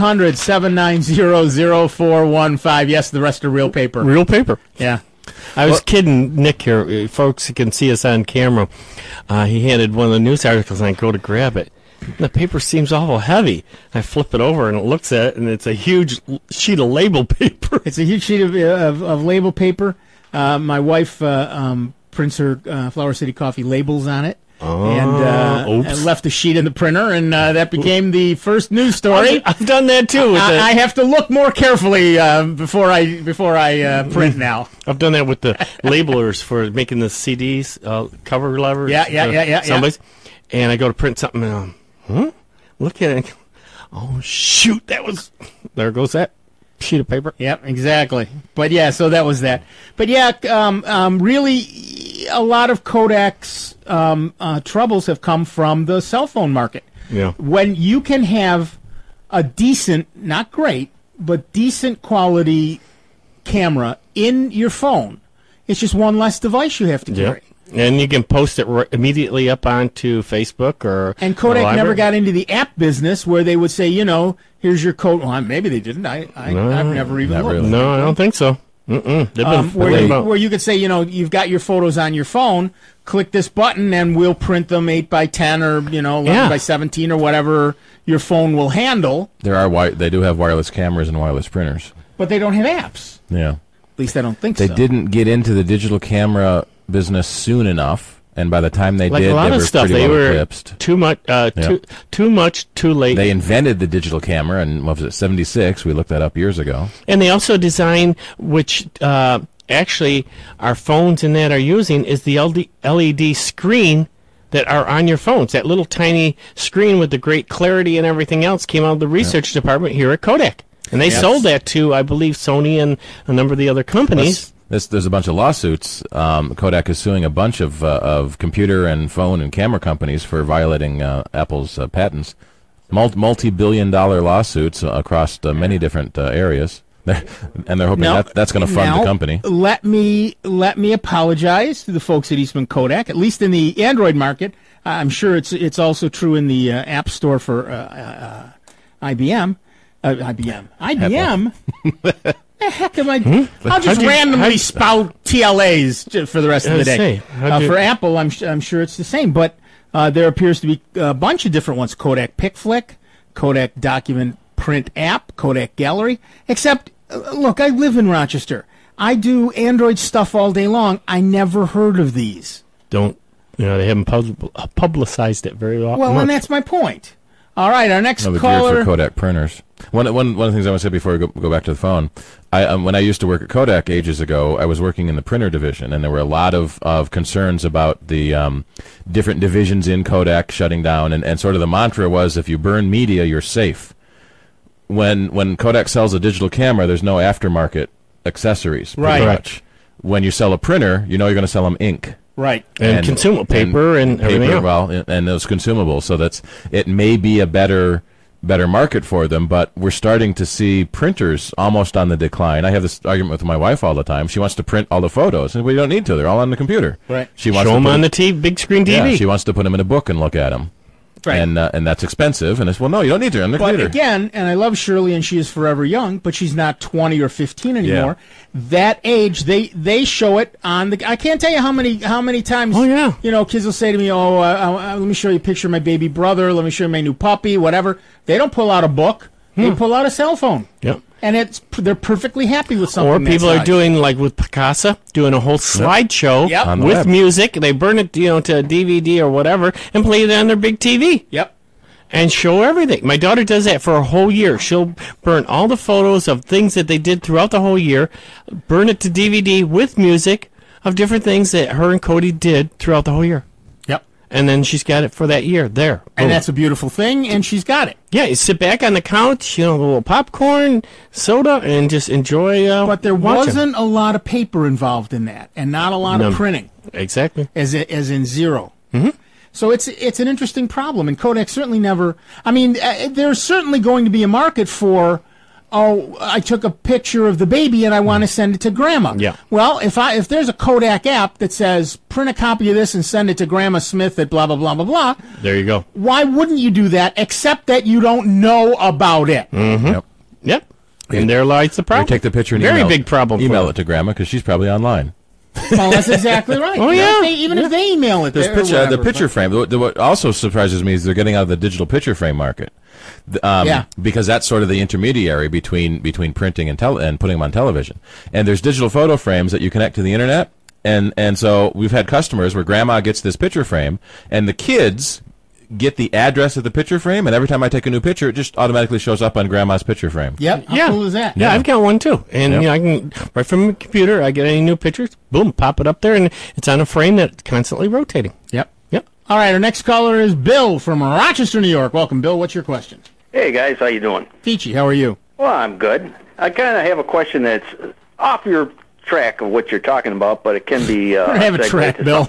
1-800-790-0415. Yes, the rest are real paper. Real paper. Yeah. I was kidding Nick here. Folks can see us on camera. He handed one of the news articles, and I go to grab it. The paper seems awful heavy. I flip it over, and it looks at it, and it's a huge sheet of label paper. It's a huge sheet of label paper. My wife prints her Flower City Coffee labels on it. And left a sheet in the printer, and that became the first news story. I've done that too. I have to look more carefully before I print now. I've done that with the labelers for making the CDs cover levers. Yeah. Somebody's, and I go to print something, and look at it. Oh shoot! There goes that sheet of paper. Yep, exactly. But yeah, so that was that. But yeah, really, a lot of Kodak's troubles have come from the cell phone market. Yeah. When you can have a decent, not great, but decent quality camera in your phone, it's just one less device you have to carry. Yep. And you can post it immediately up onto Facebook or. And Kodak never got into the app business where they would say, here's your code. Well, maybe they didn't. I've never even looked. Really. No, I don't think so. Where you could say, you've got your photos on your phone, click this button, and we'll print them 8x10 or 11x17 or whatever your phone will handle. They do have wireless cameras and wireless printers, but they don't have apps. Yeah, at least I don't think they so. They didn't get into the digital camera business soon enough, and by the time they did, a lot they of were stuff, pretty they well were eclipsed. Too much, too late. They invented the digital camera in, what was it, 76? We looked that up years ago. And they also designed, which actually our phones in that are using, is the LED screen that are on your phones. That little tiny screen with the great clarity and everything else came out of the research department here at Kodak. And they sold that to, I believe, Sony and a number of the other companies. There's a bunch of lawsuits. Kodak is suing a bunch of computer and phone and camera companies for violating Apple's patents. Multi-billion-dollar lawsuits across many different areas. And they're hoping that's going to fund the company. Let me apologize to the folks at Eastman Kodak, at least in the Android market. I'm sure it's also true in the App Store for IBM. IBM? The heck am I? I'll just randomly spout TLAs for the rest of the day. For Apple, I'm sure it's the same, but there appears to be a bunch of different ones. Kodak PicFlick, Kodak Document Print App, Kodak Gallery. Except, look, I live in Rochester. I do Android stuff all day long. I never heard of these. They haven't publicized it very much. Well, and that's my point. All right, our next caller. For Kodak printers. One of the things I want to say before we go back to the phone, when I used to work at Kodak ages ago, I was working in the printer division, and there were a lot of concerns about the different divisions in Kodak shutting down, and sort of the mantra was, if you burn media, you're safe. When Kodak sells a digital camera, there's no aftermarket accessories. Right. Much. When you sell a printer, you're going to sell them ink. Right. And consumable paper and everything else. Well, and those consumables. So it may be a better market for them, but we're starting to see printers almost on the decline. I have this argument with my wife all the time. She wants to print all the photos, and we don't need to. They're all on the computer. Right. She wants Show to them on the big screen TV. Yeah, she wants to put them in a book and look at them. Right. And that's expensive. And it's, well, no, you don't need to on the computer. But again, and I love Shirley, and she is forever young, but she's not 20 or 15 anymore. Yeah. That age, they show it on the. I can't tell you how many times. Oh yeah. Kids will say to me, let me show you a picture of my baby brother. Let me show you my new puppy. Whatever. They don't pull out a book. They pull out a cell phone. Yep. And they're perfectly happy with something. Or people are doing, like with Picasa, doing a whole slideshow with web. music. They burn it, to a DVD or whatever, and play it on their big TV. Yep. And show everything. My daughter does that for a whole year. She'll burn all the photos of things that they did throughout the whole year, burn it to DVD with music of different things that her and Cody did throughout the whole year. Yep. And then she's got it for that year. There. And Boom. that's a beautiful thing, and she's got it. Yeah, you sit back on the couch, a little popcorn, soda, and just enjoy But there watching. wasn't a lot of paper involved in that, and not a lot of printing. Exactly. As in zero. Mm-hmm. So it's an interesting problem, and Kodak certainly never. I mean, there's certainly going to be a market for. Oh, I took a picture of the baby and I want to send it to Grandma. Yeah. Well, if there's a Kodak app that says print a copy of this and send it to Grandma Smith at blah blah blah blah blah. There you go. Why wouldn't you do that? Except that you don't know about it. Mm-hmm. Yep. And there lies the problem. You take the picture and very big problem. Email it to Grandma because she's probably online. Well, that's exactly right. Oh, yeah. Even if they email it, The picture frame. What also surprises me is they're getting out of the digital picture frame market. Because that's sort of the intermediary between printing and putting them on television. And there's digital photo frames that you connect to the internet. And so we've had customers where Grandma gets this picture frame, and the kids get the address of the picture frame, and every time I take a new picture, it just automatically shows up on Grandma's picture frame. Yep. How cool is that? Yeah, I've got one too. And I can, right from the computer, I get any new pictures, boom, pop it up there, and it's on a frame that's constantly rotating. Yep. All right, our next caller is Bill from Rochester, New York. Welcome, Bill. What's your question? Hey, guys. How you doing? Peachy, how are you? Well, I'm good. I kind of have a question that's off your track of what you're talking about, but it can be... I have a track, Bill.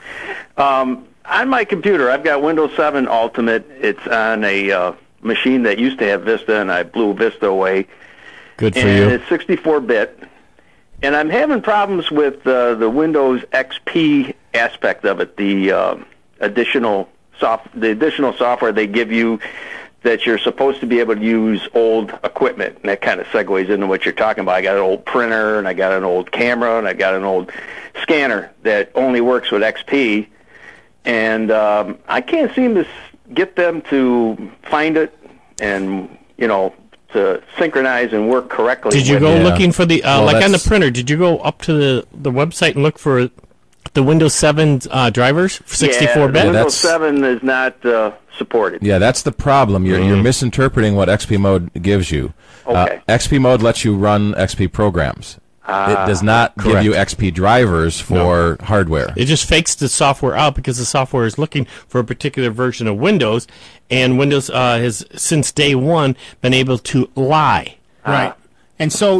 On my computer, I've got Windows 7 Ultimate. It's on a machine that used to have Vista, and I blew Vista away. Good for and you. It's 64-bit. And I'm having problems with the Windows XP aspect of it, the additional software they give you that you're supposed to be able to use old equipment. And that kind of segues into what you're talking about. I got an old printer, and I got an old camera, and I got an old scanner that only works with XP. And I can't seem to get them to find it and, to synchronize and work correctly. Did you go looking for the, on the printer, did you go up to the website and look for the Windows 7 drivers, 64-bit? Yeah, Windows 7 is not supported. Yeah, that's the problem. You're misinterpreting what XP Mode gives you. Okay. XP Mode lets you run XP programs. It does not give you XP drivers for hardware. It just fakes the software out because the software is looking for a particular version of Windows, and Windows has, since day one, been able to lie. Right. And so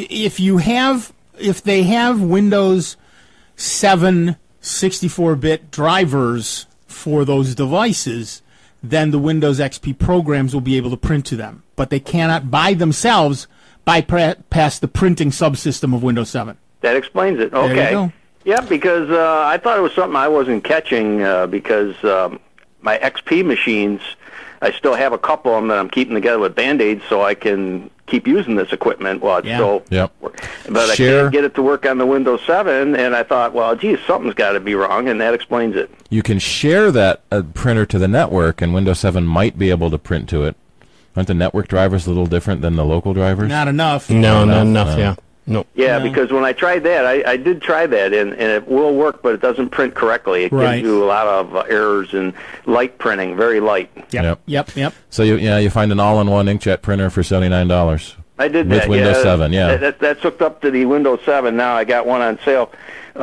if they have Windows 7 64-bit drivers for those devices, then the Windows XP programs will be able to print to them. But they cannot by themselves bypass the printing subsystem of Windows 7. That explains it. Okay. There you go. Yeah, because I thought it was something I wasn't catching because my XP machines, I still have a couple of them that I'm keeping together with Band-Aids so I can keep using this equipment while it's still working. But I can't get it to work on the Windows 7, and I thought, well, geez, something's got to be wrong, and that explains it. You can share that printer to the network, and Windows 7 might be able to print to it. Aren't the network drivers a little different than the local drivers? Not enough. No, not enough, yeah. Nope. Yeah, because when I tried that, I did try that, and it will work, but it doesn't print correctly. It gives you a lot of errors and light printing, very light. Yep. So you find an all-in-one inkjet printer for $79. I did with that. Windows 7. Yeah, that's hooked up to the Windows 7 now. I got one on sale.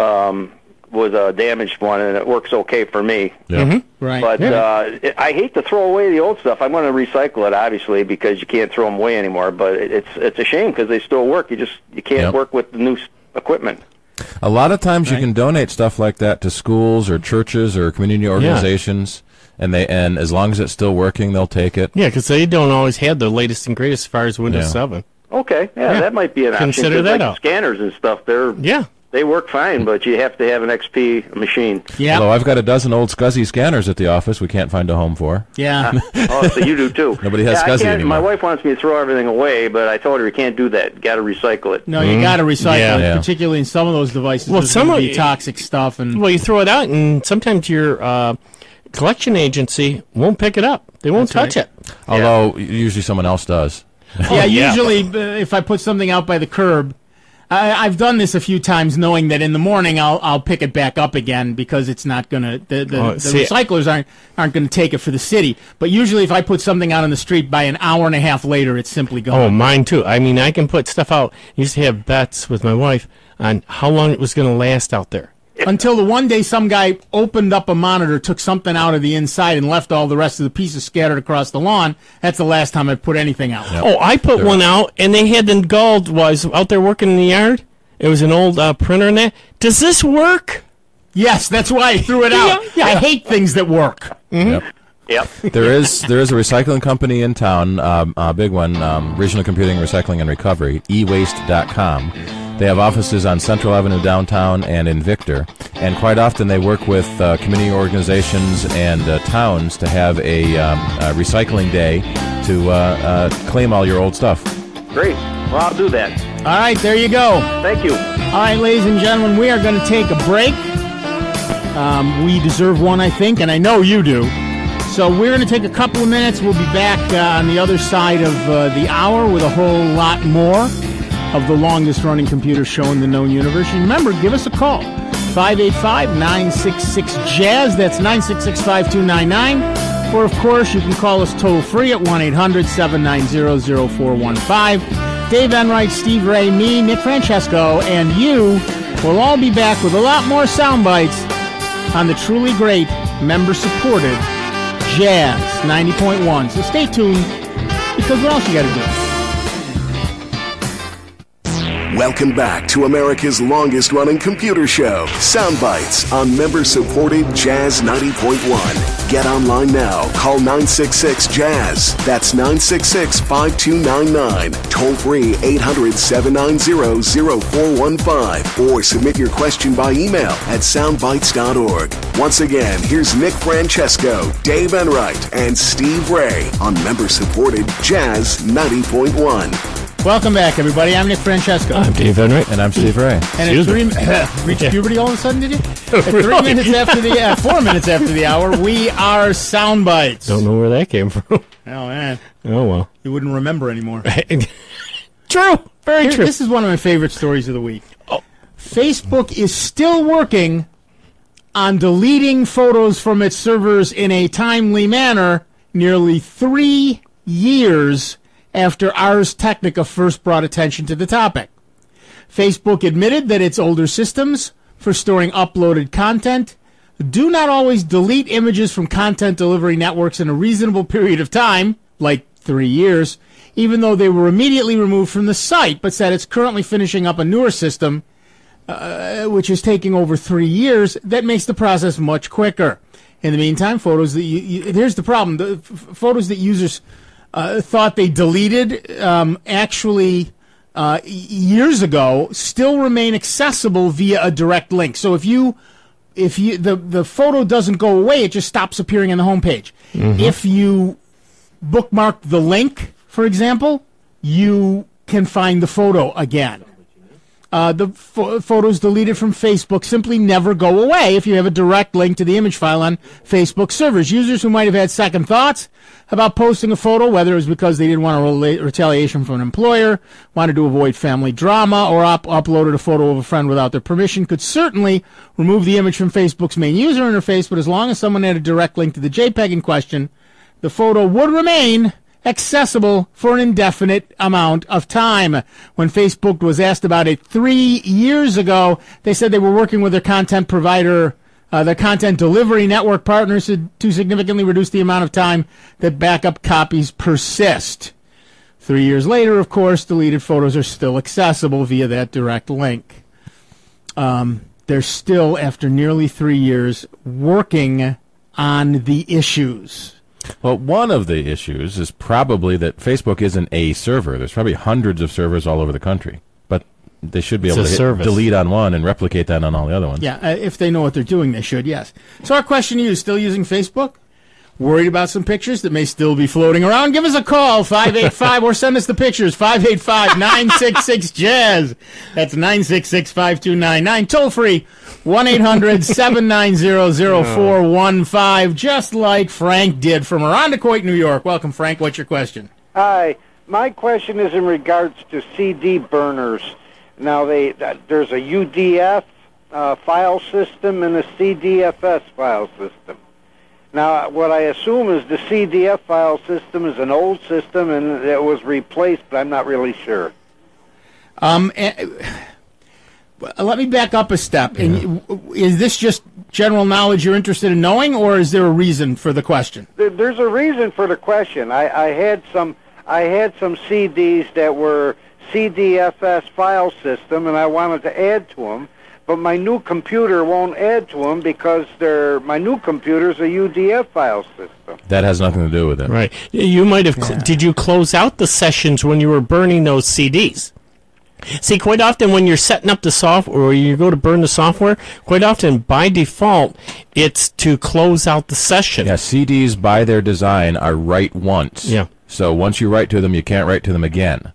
Was a damaged one, and it works okay for me. Yeah. Right. But I hate to throw away the old stuff. I'm going to recycle it, obviously, because you can't throw them away anymore. But it's a shame because they still work. You can't work with the new equipment. A lot of times you can donate stuff like that to schools or churches or community organizations, and as long as it's still working, they'll take it. Yeah, because they don't always have the latest and greatest as far as Windows 7. Okay, that might be an option. Consider that out. Scanners and stuff, they work fine, but you have to have an XP machine. Yeah. Although I've got a dozen old SCSI scanners at the office we can't find a home for. Yeah. So you do too. Nobody has SCSI anymore. My wife wants me to throw everything away, but I told her you can't do that. You got to recycle it. No, you got to recycle it, particularly in some of those devices. Well, there's some going of to be toxic stuff, and you throw it out, and sometimes your collection agency won't pick it up. They won't touch it. Although usually someone else does. Usually if I put something out by the curb, I've done this a few times, knowing that in the morning I'll pick it back up again because it's not gonna the recyclers aren't gonna take it for the city. But usually, if I put something out on the street, by an hour and a half later, it's simply gone. Oh, mine too. I mean, I can put stuff out. I used to have bets with my wife on how long it was going to last out there. Until the one day some guy opened up a monitor, took something out of the inside, and left all the rest of the pieces scattered across the lawn. That's the last time I put anything out. Yep. Oh, I put one out, and they had the galled while I was out there working in the yard. It was an old printer in there. Does this work? Yes, that's why I threw it out. I hate things that work. Mm-hmm. Yep. There is a recycling company in town, a big one, Regional Computing, Recycling, and Recovery, ewaste.com. They have offices on Central Avenue downtown and in Victor, and quite often they work with community organizations and towns to have a recycling day to claim all your old stuff. Great. Well, I'll do that. All right, there you go. Thank you. All right, ladies and gentlemen, we are going to take a break. We deserve one, I think, and I know you do. So we're going to take a couple of minutes. We'll be back on the other side of the hour with a whole lot more of the longest-running computer show in the known universe. And remember, give us a call, 585-966-JAZZ. That's 966-5299. Or, of course, you can call us toll-free at 1-800-790-0415. Dave Enright, Steve Ray, me, Nick Francesco, and you will all be back with a lot more sound bites on the truly great, member-supported Jazz 90.1. So stay tuned, because what else you got to do? Welcome back to America's longest-running computer show, Soundbites on member-supported Jazz 90.1. Get online now. Call 966-JAZZ. That's 966-5299. Toll-free 800-790-0415. Or submit your question by email at soundbites.org. Once again, here's Nick Francesco, Dave Enright, and Steve Ray on member-supported Jazz 90.1. Welcome back, everybody. I'm Nick Francesco. I'm Dave Enright. And I'm Steve Ray. And at reached puberty all of a sudden, did you? At 4 minutes after the hour, we are Soundbites. Don't know where that came from. Oh, man. Oh, well. You wouldn't remember anymore. True. Very true. This is one of my favorite stories of the week. Oh. Facebook is still working on deleting photos from its servers in a timely manner nearly 3 years after Ars Technica first brought attention to the topic. Facebook admitted that its older systems for storing uploaded content do not always delete images from content delivery networks in a reasonable period of time, like 3 years, even though they were immediately removed from the site, but said it's currently finishing up a newer system, which is taking over 3 years, that makes the process much quicker. In the meantime, photos that here's the problem. The photos that users thought they deleted actually years ago still remain accessible via a direct link. So if the photo doesn't go away, it just stops appearing on the homepage. Mm-hmm. If you bookmark the link, for example, you can find the photo again. The photos deleted from Facebook simply never go away if you have a direct link to the image file on Facebook servers. Users who might have had second thoughts about posting a photo, whether it was because they didn't want a retaliation from an employer, wanted to avoid family drama, or uploaded a photo of a friend without their permission, could certainly remove the image from Facebook's main user interface, but as long as someone had a direct link to the JPEG in question, the photo would remain accessible for an indefinite amount of time. When Facebook was asked about it 3 years ago, they said they were working with their content provider, their content delivery network partners to significantly reduce the amount of time that backup copies persist. 3 years later, of course, deleted photos are still accessible via that direct link. They're still, after nearly 3 years, working on the issues. Well, one of the issues is probably that Facebook isn't a server. There's probably hundreds of servers all over the country, but they should be able to hit delete on one and replicate that on all the other ones. Yeah, if they know what they're doing, they should, yes. So our question to you is, still using Facebook? Worried about some pictures that may still be floating around? Give us a call, 585, or send us the pictures, 585-966-JAZZ. That's 966-5299. Toll free, 1-800-790-0415, just like Frank did from Irondequoit, New York. Welcome, Frank. What's your question? Hi. My question is in regards to CD burners. Now, there's a UDF file system and a CDFS file system. Now, what I assume is the CDF file system is an old system and it was replaced, but I'm not really sure. Let me back up a step. And is this just general knowledge you're interested in knowing, or is there a reason for the question? There's a reason for the question. I had some CDs that were CDFS file system, and I wanted to add to them. But my new computer won't add to them because my new computer's a UDF file system. That has nothing to do with it. Right. You might have. Did you close out the sessions when you were burning those CDs? See, quite often when you're setting up the software or you go to burn the software, quite often by default it's to close out the session. Yeah, CDs by their design are write once. Yeah. So once you write to them, you can't write to them again.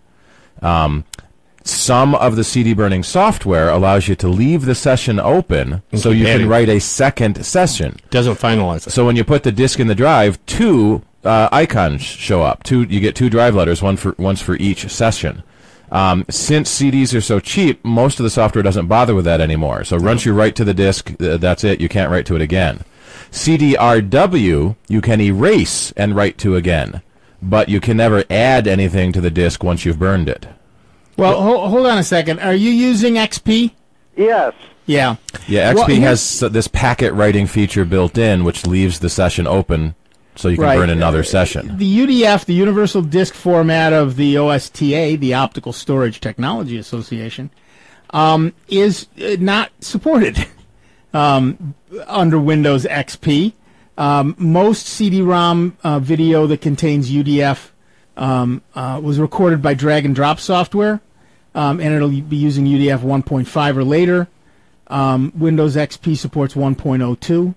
Some of the CD burning software allows you to leave the session open so you can write a second session. Doesn't finalize it. So when you put the disk in the drive, two icons show up. You get two drive letters, once for each session. Since CDs are so cheap, most of the software doesn't bother with that anymore. So once you write to the disk, that's it. You can't write to it again. CDRW, you can erase and write to again, but you can never add anything to the disk once you've burned it. Well, hold on a second. Are you using XP? Yes. Yeah. Yeah, XP has this packet writing feature built in, which leaves the session open so you can burn another session. The UDF, the Universal Disk Format of the OSTA, the Optical Storage Technology Association, is not supported under Windows XP. Most CD-ROM video that contains UDF was recorded by drag and drop software, and it'll be using UDF 1.5 or later. Windows XP supports 1.02.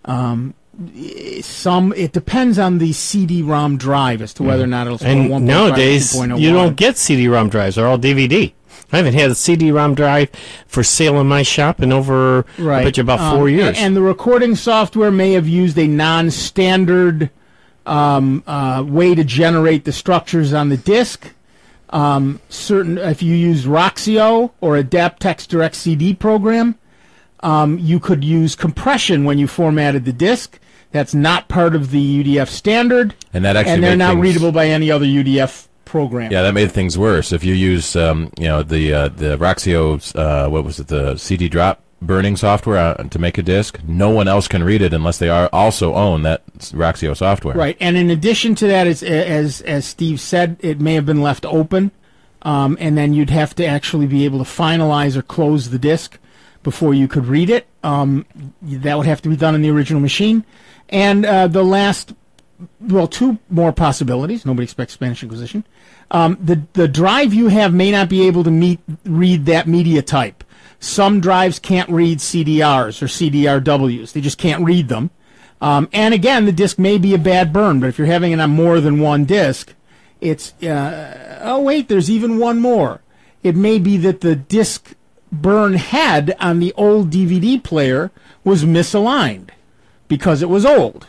It depends on the CD-ROM drive as to whether or not it'll support 1.5 or 2.01. Nowadays, you don't get CD-ROM drives. They're all DVD. I haven't had a CD-ROM drive for sale in my shop in over, I bet you, about 4 years. And the recording software may have used a non-standard way to generate the structures on the disk. If you use Roxio or Adapt Text Direct CD program, you could use compression when you formatted the disk. That's not part of the UDF standard, and that actually they're not readable by any other UDF program. Yeah, that made things worse. If you use the Roxio, the CD drop burning software to make a disk, no one else can read it unless they also own that Roxio software. Right, and in addition to that, as Steve said, it may have been left open, and then you'd have to actually be able to finalize or close the disk before you could read it. That would have to be done in the original machine. And the last two more possibilities. Nobody expects Spanish Inquisition. The drive you have may not be able to read that media type. Some drives can't read CDRs or CDRWs. They just can't read them. And again, the disk may be a bad burn, but if you're having it on more than one disk, it's, oh wait, there's even one more. It may be that the disk burn head on the old DVD player was misaligned because it was old.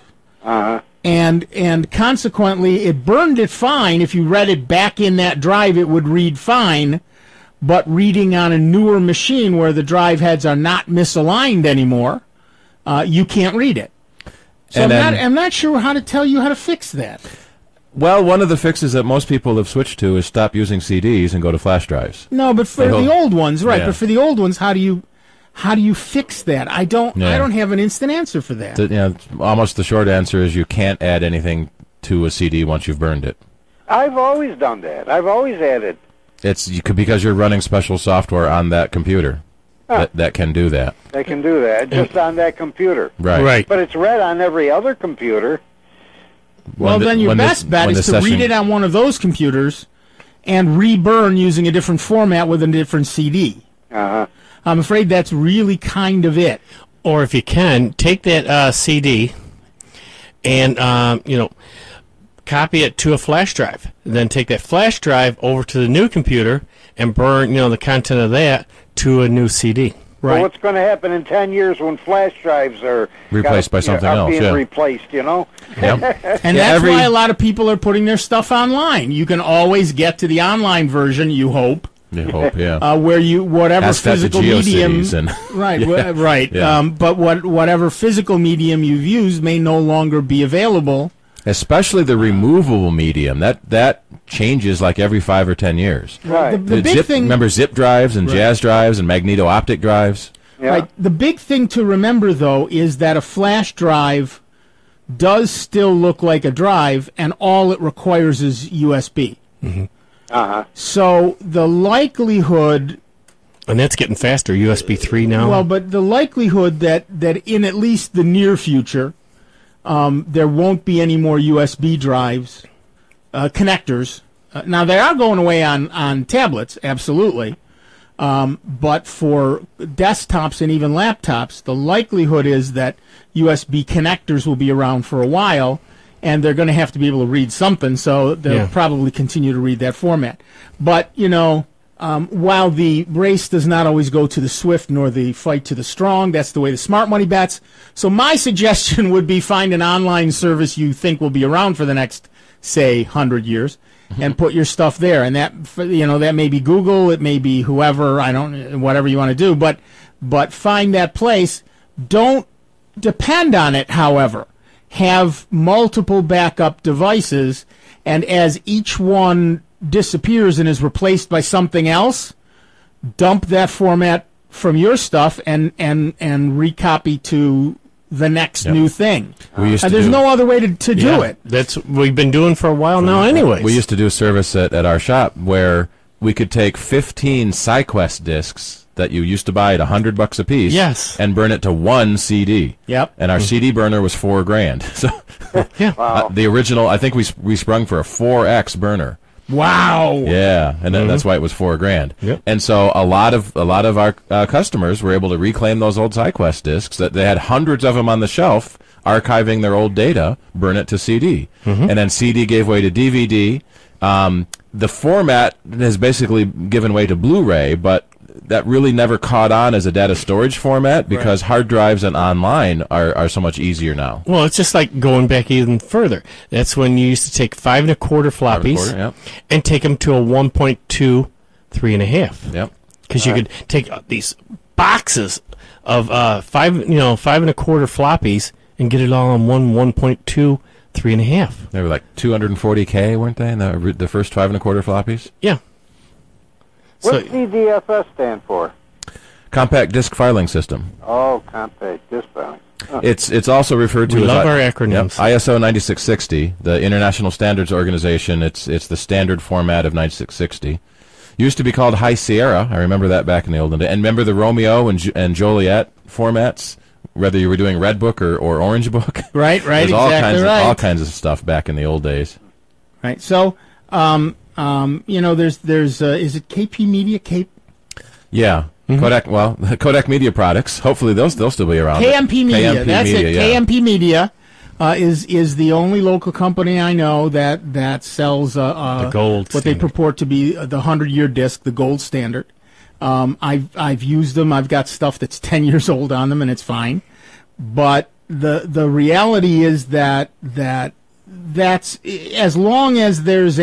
And consequently, it burned it fine. If you read it back in that drive, it would read fine. But reading on a newer machine where the drive heads are not misaligned anymore, you can't read it. So I'm not sure how to tell you how to fix that. Well, one of the fixes that most people have switched to is stop using CDs and go to flash drives. No, but for the old ones, right? Yeah. But for the old ones, how do you fix that? I don't have an instant answer for that. Almost the short answer is you can't add anything to a CD once you've burned it. I've always done that. I've always added. It's because you're running special software on that computer that can do that. They can do that just on that computer. Right. But it's read on every other computer. Well, then your best bet is to read it on one of those computers and reburn using a different format with a different CD. I'm afraid that's really kind of it. Or if you can, take that CD and, copy it to a flash drive. Then take that flash drive over to the new computer and burn, the content of that to a new CD. Right. Well, what's going to happen in 10 years when flash drives are replaced by something else? Being replaced, Yep. And that's why a lot of people are putting their stuff online. You can always get to the online version, you hope. Where whatever physical medium, right. Yeah. But whatever physical medium you've used may no longer be available. Especially the removable medium that changes like every 5 or 10 years. Right. The big thing. Remember zip drives and jazz drives and magneto-optic drives. Yeah. Right. The big thing to remember though is that a flash drive does still look like a drive, and all it requires is USB. So the likelihood, and that's getting faster, USB 3 now. Well, but the likelihood that in at least the near future, there won't be any more USB drives, connectors. Now they are going away on tablets, absolutely. But for desktops and even laptops, the likelihood is that USB connectors will be around for a while, and they're going to have to be able to read something, so they'll probably continue to read that format. But, while the race does not always go to the swift nor the fight to the strong, that's the way the smart money bets. So my suggestion would be find an online service you think will be around for the next, say, 100 years, and put your stuff there. And that, that may be Google, it may be whoever, whatever you want to do, but find that place. Don't depend on it, however. Have multiple backup devices, and as each one disappears and is replaced by something else, dump that format from your stuff and recopy to the next new thing. There's no other way to do it. That's what we've been doing for a while now anyways. We used to do a service at our shop where we could take 15 SideQuest discs that you used to buy at $100 a piece, and burn it to one CD. Yep. And our CD burner was $4,000. So, the original, I think we sprung for a 4X burner. Wow. Yeah, and that's why it was $4,000. Yep. And so a lot of our customers were able to reclaim those old SideQuest discs that they had hundreds of them on the shelf, archiving their old data, burn it to CD, and then CD gave way to DVD. The format has basically given way to Blu-ray, but that really never caught on as a data storage format because hard drives and online are so much easier now. Well, it's just like going back even further. That's when you used to take 5 1/4 floppies and take them to a 1.2 3.5. Yep. Because you could take these boxes of 5 1/4 floppies and get it all on 1.2 3.5. They were like 240K, weren't they? The first 5 1/4 floppies. Yeah. What's CDFS stand for? Compact Disc Filing System. Oh, Compact Disc Filing. Huh. It's also referred to as love our acronyms. ISO 9660, the International Standards Organization. It's the standard format of 9660. Used to be called High Sierra. I remember that back in the olden days. And remember the Romeo and Joliet formats whether you were doing Red Book or Orange Book. Right, There's exactly all kinds of stuff back in the old days. Right. So, there's is it KP Media? Yeah. Kodak. Well, Kodak Media Products. Hopefully, they'll still be around. KMP Media. That's Media, it. Yeah. KMP Media is the only local company I know that sells the gold what standard. they purport to be the 100-year disc, the gold standard. I've used them. I've got stuff that's 10 years old on them, and it's fine. But the reality is that's as long as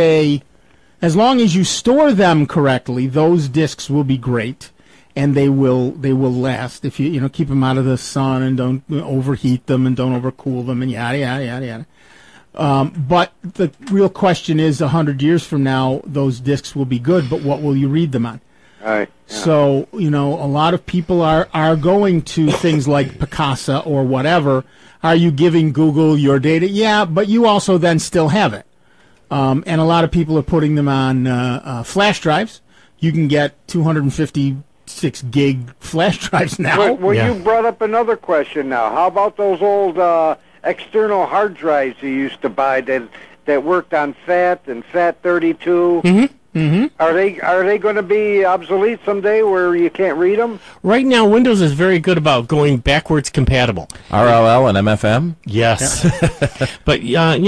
you store them correctly, those discs will be great, and they will last if you keep them out of the sun and don't overheat them and don't overcool them and yada yada yada yada. But the real question is, 100 years from now, those discs will be good, but what will you read them on? Right. Yeah. So, a lot of people are going to things like Picasa or whatever. Are you giving Google your data? Yeah, but you also then still have it. And a lot of people are putting them on flash drives. You can get 256 gig flash drives now. Well, you brought up another question now. How about those old external hard drives you used to buy that worked on FAT and FAT32? Mm-hmm. Mm-hmm. Are they going to be obsolete someday where you can't read them? Right now, Windows is very good about going backwards compatible. RLL and MFM? Yes. But,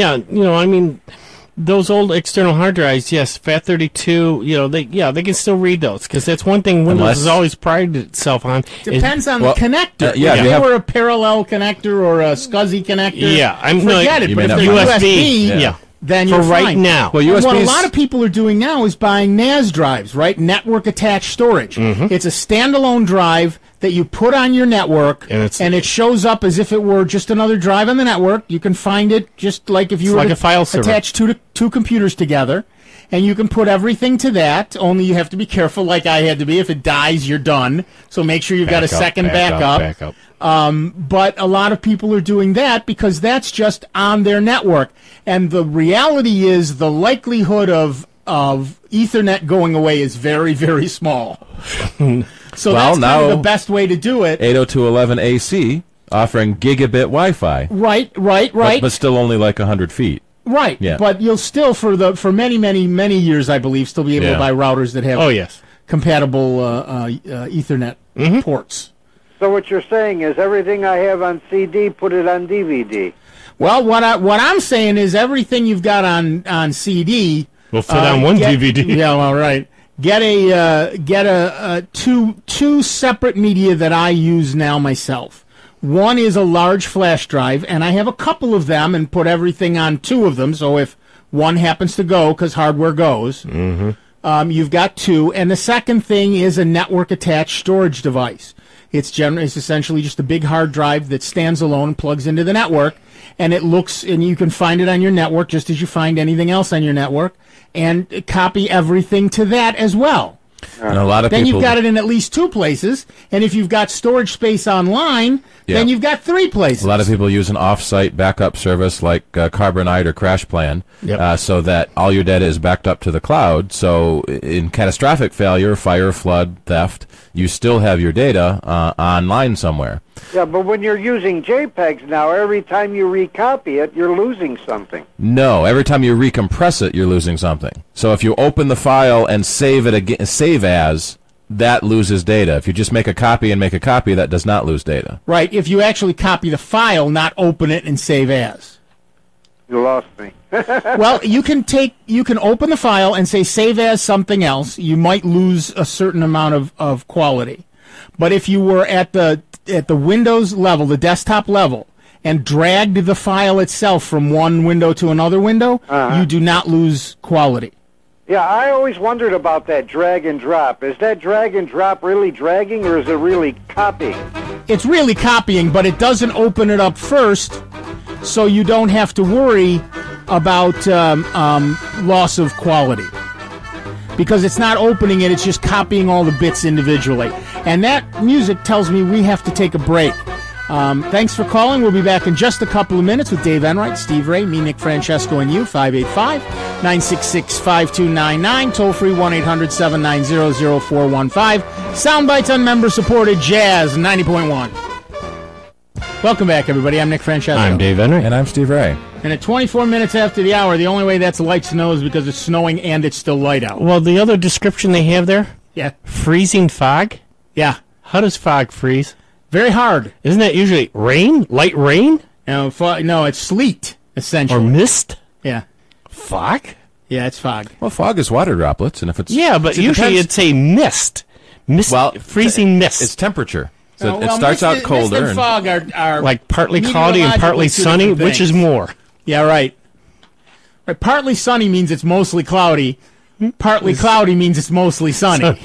those old external hard drives, yes, FAT32, they can still read those, because that's one thing Windows has always prided itself on. Depends on the connector. If they were a parallel connector or a SCSI connector, forget it. But if they're USB, then you're right fine. now. Well, what a lot of people are doing now is buying NAS drives, right? Network attached storage. Mm-hmm. It's a standalone drive that you put on your network, and it shows up as if it were just another drive on the network. You can find it just like if you were like a file server. Attach two computers together, and you can put everything to that. Only you have to be careful, like I had to be. If it dies, you're done. So make sure you've got a second backup. But a lot of people are doing that because that's just on their network. And the reality is the likelihood of Ethernet going away is very, very small. So that's kind of the best way to do it. 802.11ac offering gigabit Wi-Fi. Right. But still only like 100 feet. Right. Yeah. But you'll still, for many, many, many years, I believe, still be able to buy routers that have compatible Ethernet ports. So what you're saying is everything I have on CD, put it on DVD. Well, what I'm saying is everything you've got on CD will fit on one DVD. Yeah, well, right. Get a two separate media that I use now myself. One is a large flash drive, and I have a couple of them and put everything on two of them. So if one happens to go, because hardware goes, you've got two. And the second thing is a network attached storage device. It's essentially just a big hard drive that stands alone and plugs into the network, and you can find it on your network just as you find anything else on your network, and copy everything to that as well. And a lot of then people, you've got it in at least two places, and if you've got storage space online, then you've got three places. A lot of people use an off-site backup service like Carbonite or CrashPlan, so that all your data is backed up to the cloud. So in catastrophic failure, fire, flood, theft, you still have your data online somewhere. Yeah, but when you're using JPEGs now, every time you recopy it, you're losing something. No, every time you recompress it, you're losing something. So if you open the file and save it again, save as, that loses data. If you just make a copy and make a copy, that does not lose data. Right, if you actually copy the file, not open it and save as. You lost me. Well, you can open the file and say save as something else. You might lose a certain amount of quality. But if you were at the Windows level, the desktop level, and dragged the file itself from one window to another window, you do not lose quality. Yeah, I always wondered about that drag and drop. Is that drag and drop really dragging, or is it really copying? It's really copying, but it doesn't open it up first, so you don't have to worry about loss of quality. Because it's not opening it, it's just copying all the bits individually. And that music tells me we have to take a break. Thanks for calling. We'll be back in just a couple of minutes with Dave Enright, Steve Ray, me, Nick Francesco, and you. 585-966-5299. Toll free 1-800-790-0415. Soundbites on member-supported Jazz 90.1. Welcome back, everybody. I'm Nick Francesco. I'm Dave Henry. And I'm Steve Ray. And at 24 minutes after the hour, the only way that's light snow is because it's snowing and it's still light out. Well, the other description they have there, Yeah. freezing fog. Yeah. How does fog freeze? Very hard. Isn't that usually rain? Light rain? No, no, it's sleet, essentially. Or mist? Yeah. Fog? Yeah, it's fog. Well, fog is water droplets, and if it's Yeah, but usually depends. it's a mist. Freezing mist. It's temperature. So Well, it starts mist out and- colder. Mist and fog are like partly cloudy and partly meteorologically two sunny. different Which is things. more? Yeah, right. Right. Partly sunny means it's mostly cloudy. Partly cloudy means it's mostly sunny.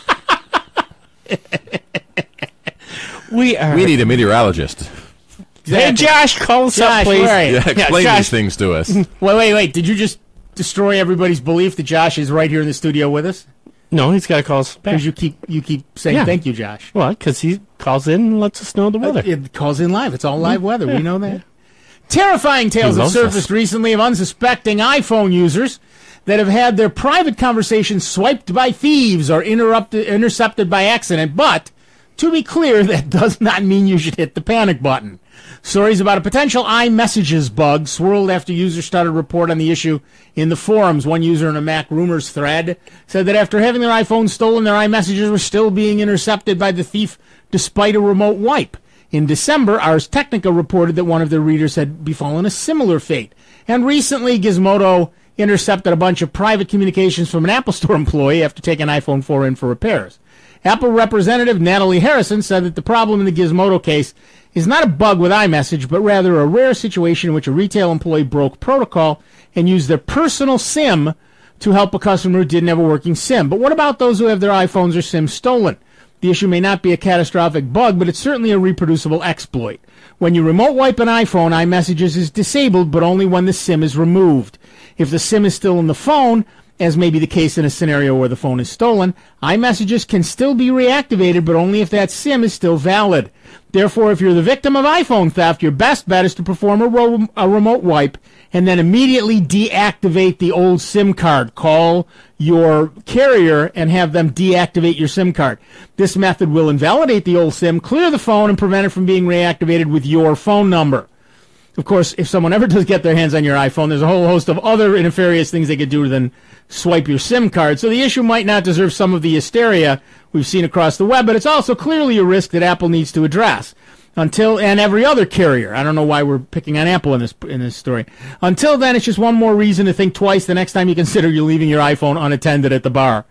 We need a meteorologist. Hey, Josh, call us Josh, up, please. where are you? Yeah, explain Josh. these things to us. Wait. Did you just destroy everybody's belief that Josh is right here in the studio with us? No, he's got to call us back. Because you keep saying Yeah. thank you, Josh. Well, because he calls in and lets us know the weather. It calls in live. It's all live weather. We know that. Terrifying tales have loves surfaced us. recently of unsuspecting iPhone users that have had their private conversations swiped by thieves or intercepted by accident. But, to be clear, that does not mean you should hit the panic button. Stories about a potential iMessages bug swirled after users started to report on the issue in the forums. One user in a Mac Rumors thread said that after having their iPhone stolen, their iMessages were still being intercepted by the thief despite a remote wipe. In December, Ars Technica reported that one of their readers had befallen a similar fate. And recently, Gizmodo intercepted a bunch of private communications from an Apple Store employee after taking an iPhone 4 in for repairs. Apple representative Natalie Harrison said that the problem in the Gizmodo case is not a bug with iMessage, but rather a rare situation in which a retail employee broke protocol and used their personal SIM to help a customer who didn't have a working SIM. But what about those who have their iPhones or SIMs stolen? The issue may not be a catastrophic bug, but it's certainly a reproducible exploit. When you remote wipe an iPhone, iMessages is disabled, but only when the SIM is removed. If the SIM is still in the phone, as may be the case in a scenario where the phone is stolen, iMessages can still be reactivated, but only if that SIM is still valid. Therefore, if you're the victim of iPhone theft, your best bet is to perform a remote wipe and then immediately deactivate the old SIM card. Call your carrier and have them deactivate your SIM card. This method will invalidate the old SIM, clear the phone, and prevent it from being reactivated with your phone number. Of course, if someone ever does get their hands on your iPhone, there's a whole host of other nefarious things they could do than swipe your SIM card. So the issue might not deserve some of the hysteria we've seen across the web, but it's also clearly a risk that Apple needs to address. And every other carrier. I don't know why we're picking on Apple in this story. Until then, it's just one more reason to think twice the next time you consider you're leaving your iPhone unattended at the bar.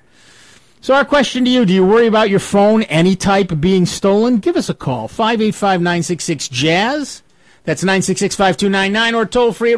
So our question to you, do you worry about your phone, any type, being stolen? Give us a call, 585-966-JAZZ. That's 966-5299, or toll free at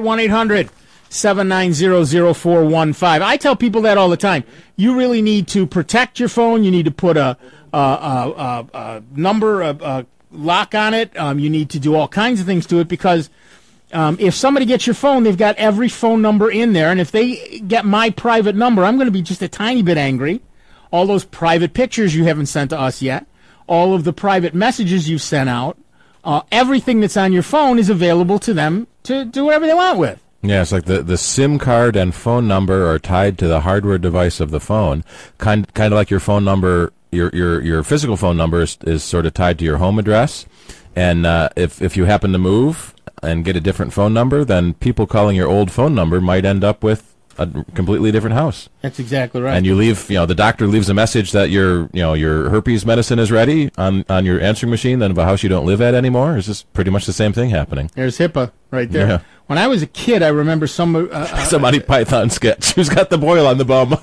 1-800-790-0415. I tell people that all the time. You really need to protect your phone. You need to put a number, a lock on it. You need to do all kinds of things to it because if somebody gets your phone, they've got every phone number in there. And if they get my private number, I'm going to be just a tiny bit angry. All those private pictures you haven't sent to us yet, all of the private messages you've sent out, everything that's on your phone is available to them to do whatever they want with. Yeah, it's like the SIM card and phone number are tied to the hardware device of the phone, kind of like your phone number. Your physical phone number is sort of tied to your home address, and if you happen to move and get a different phone number, then people calling your old phone number might end up with a completely different house. That's exactly right. And you leave, the doctor leaves a message that your herpes medicine is ready on your answering machine, then of a house you don't live at anymore. It's just pretty much the same thing happening. There's HIPAA right there. Yeah. When I was a kid, I remember some Monty Python sketch. Who's got the boil on the bum?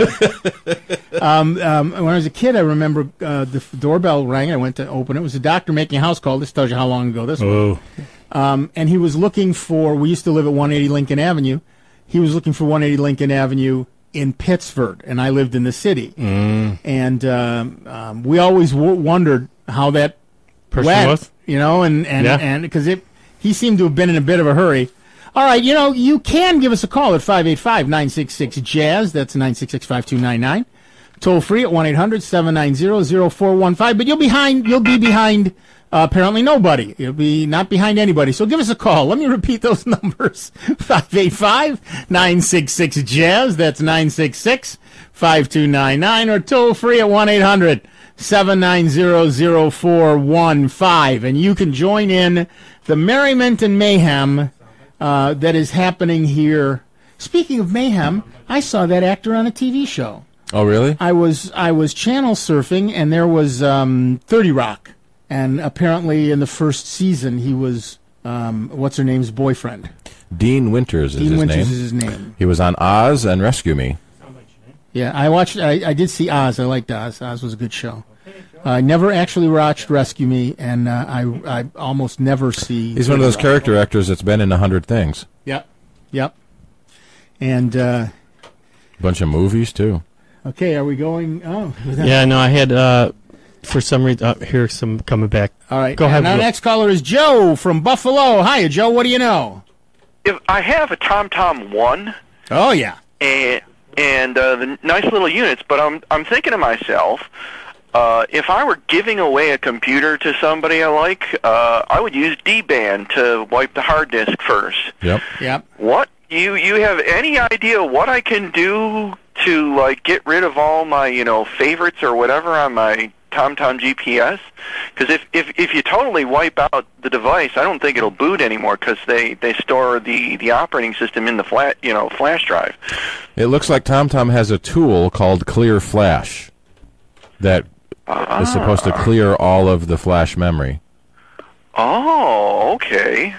When I was a kid, I remember the doorbell rang. I went to open it. It was a doctor making a house call. This tells you how long ago this was. And he was looking for. We used to live at 180 Lincoln Avenue. He was looking for 180 Lincoln Avenue in Pittsford, and I lived in the city. And we always wondered how that person was, and because he seemed to have been in a bit of a hurry. All right, you can give us a call at 585-966-JAZZ. That's 966-5299. Toll free at 1-800-790-0415. But you'll be behind. Apparently nobody. You'll be not behind anybody. So give us a call. Let me repeat those numbers. 585-966-JAZZ. That's 966-5299. Or toll free at 1-800 790-0415. And you can join in the merriment and mayhem that is happening here. Speaking of mayhem, I saw that actor on a TV show. Oh, really? I was channel surfing, and there was 30 Rock. And apparently in the first season, he was, what's-her-name's boyfriend. Dean Winters is his name. He was on Oz and Rescue Me. Yeah, I did see Oz. I liked Oz. Oz was a good show. I never actually watched Rescue Me, and I almost never see... He's one of those character actors that's been in 100 things. Yep. And... bunch of movies, too. Okay, are we going... Oh. Yeah, no, I had... for some reason, here's some coming back. All right. Go ahead. Our next caller is Joe from Buffalo. Hiya, Joe. What do you know? If I have a TomTom 1. Oh, yeah. And the nice little units, but I'm thinking to myself, if I were giving away a computer to somebody I like, I would use D-Band to wipe the hard disk first. Yep. What? You have any idea what I can do to, like, get rid of all my, favorites or whatever on my TomTom GPS? Because if you totally wipe out the device, I don't think it'll boot anymore because they store the operating system in the flash drive. It looks like TomTom has a tool called Clear Flash that is supposed to clear all of the flash memory. Oh, okay.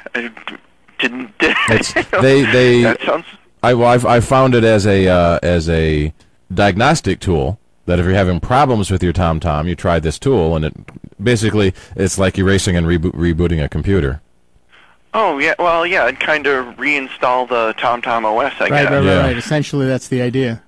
That sounds... I found it as a diagnostic tool. That if you're having problems with your TomTom, you try this tool, and it's like erasing and rebooting a computer. Oh, yeah. Well, yeah, and kind of reinstall the TomTom OS, I guess. Right. Essentially, that's the idea.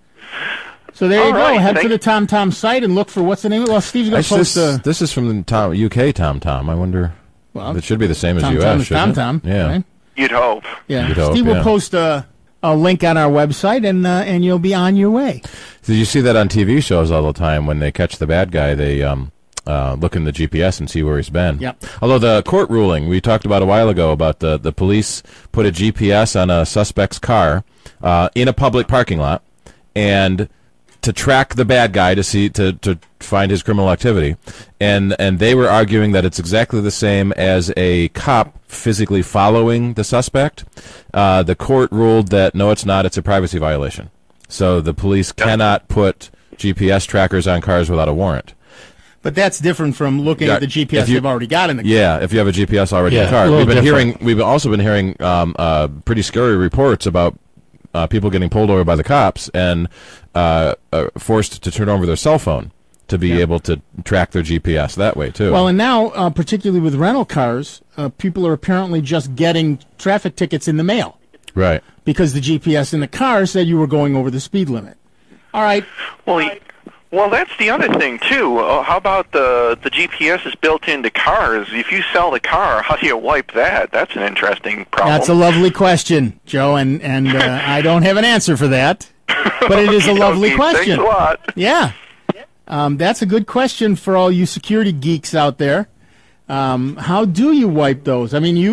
So there you go. Right, Head to the TomTom site and look for what's the name of it. Well, Steve's going to post This is from the UK TomTom. I wonder... Well, it should be the same as TomTom US, shouldn't TomTom, it? Yeah. Right? You'd hope. Yeah. You'd hope, Steve will post a link on our website, and you'll be on your way. Did you see that on TV shows all the time? When they catch the bad guy, they look in the GPS and see where he's been. Yep. Although the court ruling we talked about a while ago about the police put a GPS on a suspect's car in a public parking lot, and to track the bad guy to find his criminal activity, and they were arguing that it's exactly the same as a cop physically following the suspect. The court ruled that no, it's not. It's a privacy violation. So the police cannot put GPS trackers on cars without a warrant. But that's different from looking at the GPS they've already got in the car. Yeah, if you have a GPS already in the car. We've also been hearing pretty scary reports about people getting pulled over by the cops and forced to turn over their cell phone to be able to track their GPS that way, too. Well, and now, particularly with rental cars, people are apparently just getting traffic tickets in the mail. Right. Because the GPS in the car said you were going over the speed limit. All right. Well, that's the other thing, too. How about the GPS is built into cars? If you sell the car, how do you wipe that? That's an interesting problem. That's a lovely question, Joe, and I don't have an answer for that. But it is a lovely question. Thanks a lot. Yeah. That's a good question for all you security geeks out there. How do you wipe those? I mean,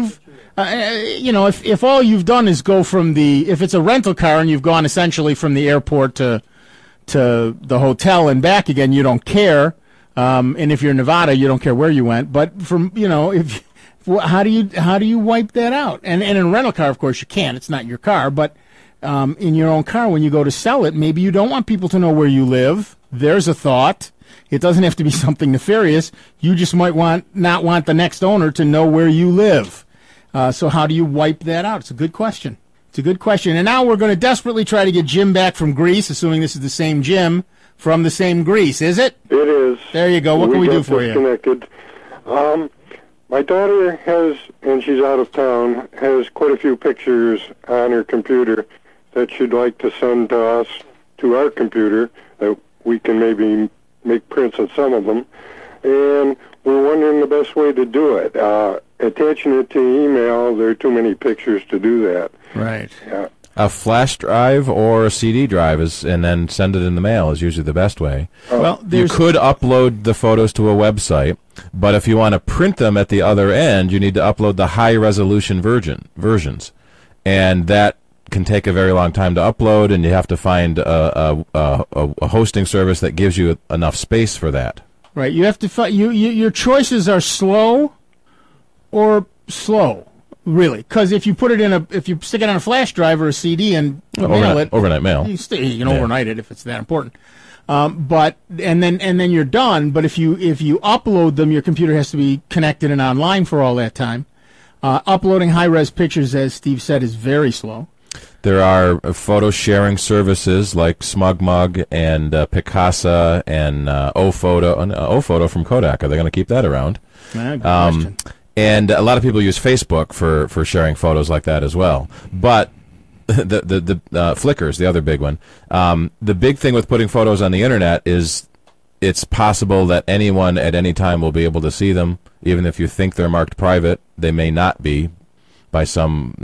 if all you've done is go from if it's a rental car and you've gone essentially from the airport to the hotel and back again, you don't care. And if you're in Nevada, you don't care where you went. But how do you wipe that out? And in a rental car, of course, you can't. It's not your car. But in your own car, when you go to sell it, maybe you don't want people to know where you live. There's a thought. It doesn't have to be something nefarious. You just might not want the next owner to know where you live. So how do you wipe that out? It's a good question. And now we're going to desperately try to get Jim back from Greece, assuming this is the same Jim from the same Greece. Is it? It is. There you go. What can we do for you? Disconnected. My daughter has, and she's out of town, has quite a few pictures on her computer that she'd like to send to us, to our computer, that we can maybe make prints of some of them. And we're wondering the best way to do it. Attaching it to email, there are too many pictures to do that. Right. Yeah. A flash drive or a CD drive and then send it in the mail is usually the best way. Well, you could upload the photos to a website, but if you want to print them at the other end, you need to upload the high-resolution versions. And that can take a very long time to upload, and you have to find a hosting service that gives you enough space for that. Right. You have to find your choices are slow or slow, really, because if you put it if you stick it on a flash drive or a CD and mail it, overnight mail, you can overnight it if it's that important. But then you're done. But if you upload them, your computer has to be connected and online for all that time. Uploading high-res pictures, as Steve said, is very slow. There are photo sharing services like SmugMug and Picasa and Ophoto from Kodak. Are they going to keep that around? Good question. And a lot of people use Facebook for sharing photos like that as well. But the Flickr is the other big one. The big thing with putting photos on the internet is it's possible that anyone at any time will be able to see them, even if you think they're marked private. They may not be by some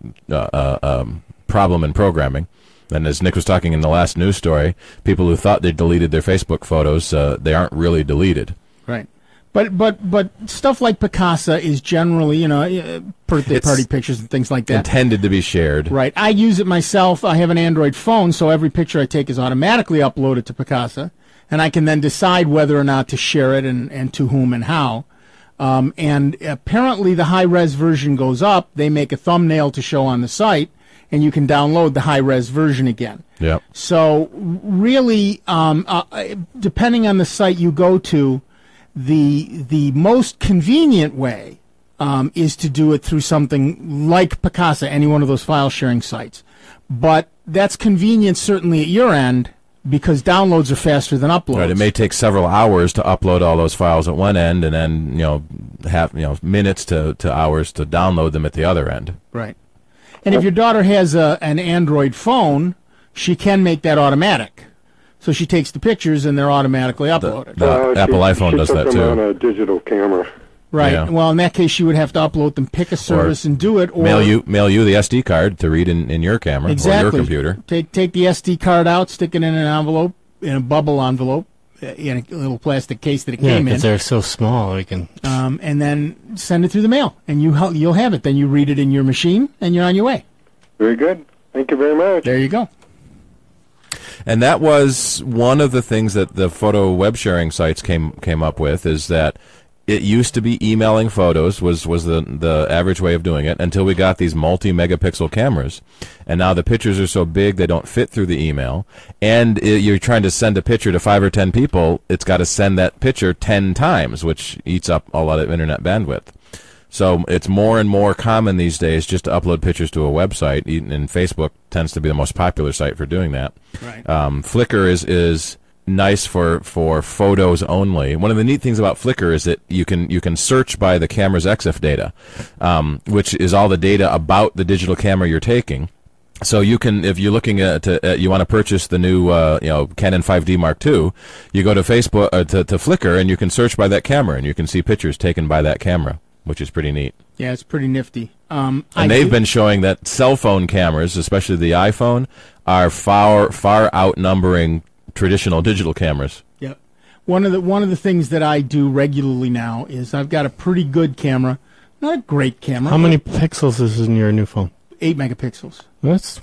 problem in programming. And as Nick was talking in the last news story, people who thought they deleted their Facebook photos, they aren't really deleted. Right. But stuff like Picasa is generally, birthday party pictures and things like that. Intended to be shared. Right. I use it myself. I have an Android phone, so every picture I take is automatically uploaded to Picasa, and I can then decide whether or not to share it and to whom and how. And apparently the high-res version goes up. They make a thumbnail to show on the site, and you can download the high-res version again. Yep. So really, depending on the site you go to, the most convenient way is to do it through something like Picasa, any one of those file sharing sites. But that's convenient certainly at your end because downloads are faster than uploads. Right. It may take several hours to upload all those files at one end, and then have minutes to hours to download them at the other end. Right. And if your daughter has an Android phone, she can make that automatic. So she takes the pictures and they're automatically uploaded. The Apple iPhone does that too. She took them too. on a digital camera. Right. Yeah. Well, in that case, she would have to upload them, pick a service, and do it. Or mail you the SD card to read in your camera or your computer. Take the SD card out, stick it in an envelope, in a bubble envelope, in a little plastic case that it came in. Yeah, because they're so small. We can. And then send it through the mail, and you'll have it. Then you read it in your machine, and you're on your way. Very good. Thank you very much. There you go. And that was one of the things that the photo web sharing sites came up with, is that it used to be emailing photos was the average way of doing it until we got these multi-megapixel cameras. And now the pictures are so big they don't fit through the email. And you're trying to send a picture to 5 or 10 people, it's got to send that picture 10 times, which eats up a lot of internet bandwidth. So it's more and more common these days just to upload pictures to a website, and Facebook tends to be the most popular site for doing that. Right. Flickr is nice for photos only. One of the neat things about Flickr is that you can search by the camera's EXIF data, which is all the data about the digital camera you're taking. So you can, if you're looking at you want to purchase the new Canon 5D Mark II, you go to Facebook to Flickr, and you can search by that camera, and you can see pictures taken by that camera, which is pretty neat. Yeah, it's pretty nifty. And they've been showing that cell phone cameras, especially the iPhone, are far outnumbering traditional digital cameras. Yep. One of the things that I do regularly now is I've got a pretty good camera, not a great camera. How many pixels is in your new phone? 8 megapixels. That's.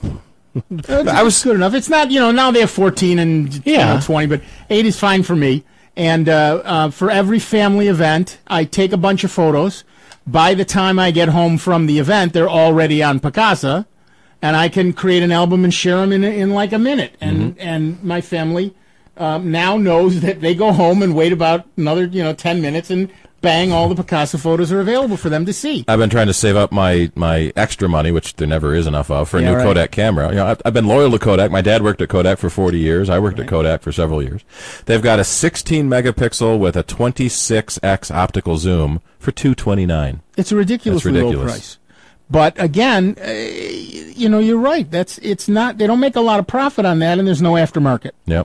I was good enough. It's not, now they have 14 and 20, but 8 is fine for me. And for every family event, I take a bunch of photos. By the time I get home from the event, they're already on Picasa, and I can create an album and share them in like a minute. And my family now knows that they go home and wait about another 10 minutes, and bang, all the Picasa photos are available for them to see. I've been trying to save up my extra money, which there never is enough of, for a new Kodak camera. I've been loyal to Kodak. My dad worked at Kodak for 40 years. I worked at Kodak for several years. They've got a 16 megapixel with a 26x optical zoom for $229. It's a ridiculously low price. But again, you're right. It's not. They don't make a lot of profit on that, and there's no aftermarket. Yep.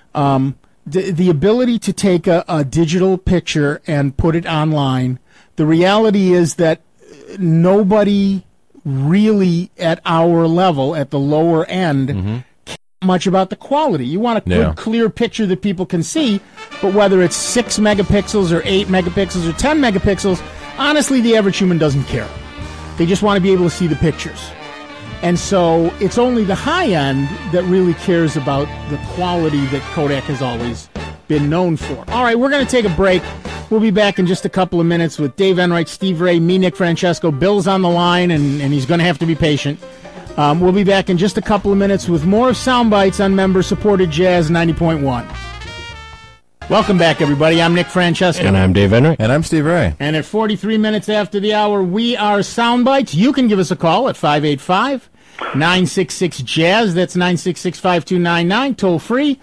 The ability to take a digital picture and put it online, the reality is that nobody really at our level, at the lower end, cares much about the quality. You want a good, clear picture that people can see, but whether it's 6 megapixels or 8 megapixels or 10 megapixels, honestly, the average human doesn't care. They just want to be able to see the pictures. And so it's only the high end that really cares about the quality that Kodak has always been known for. All right, we're going to take a break. We'll be back in just a couple of minutes with Dave Enright, Steve Ray, me, Nick Francesco. Bill's on the line, and he's going to have to be patient. We'll be back in just a couple of minutes with more of Soundbites on member-supported Jazz 90.1. Welcome back, everybody. I'm Nick Francesco. And I'm Dave Enright. And I'm Steve Ray. And at 43 minutes after the hour, we are Soundbites. You can give us a call at 585-966-JAZZ. That's 966-5299. Toll free,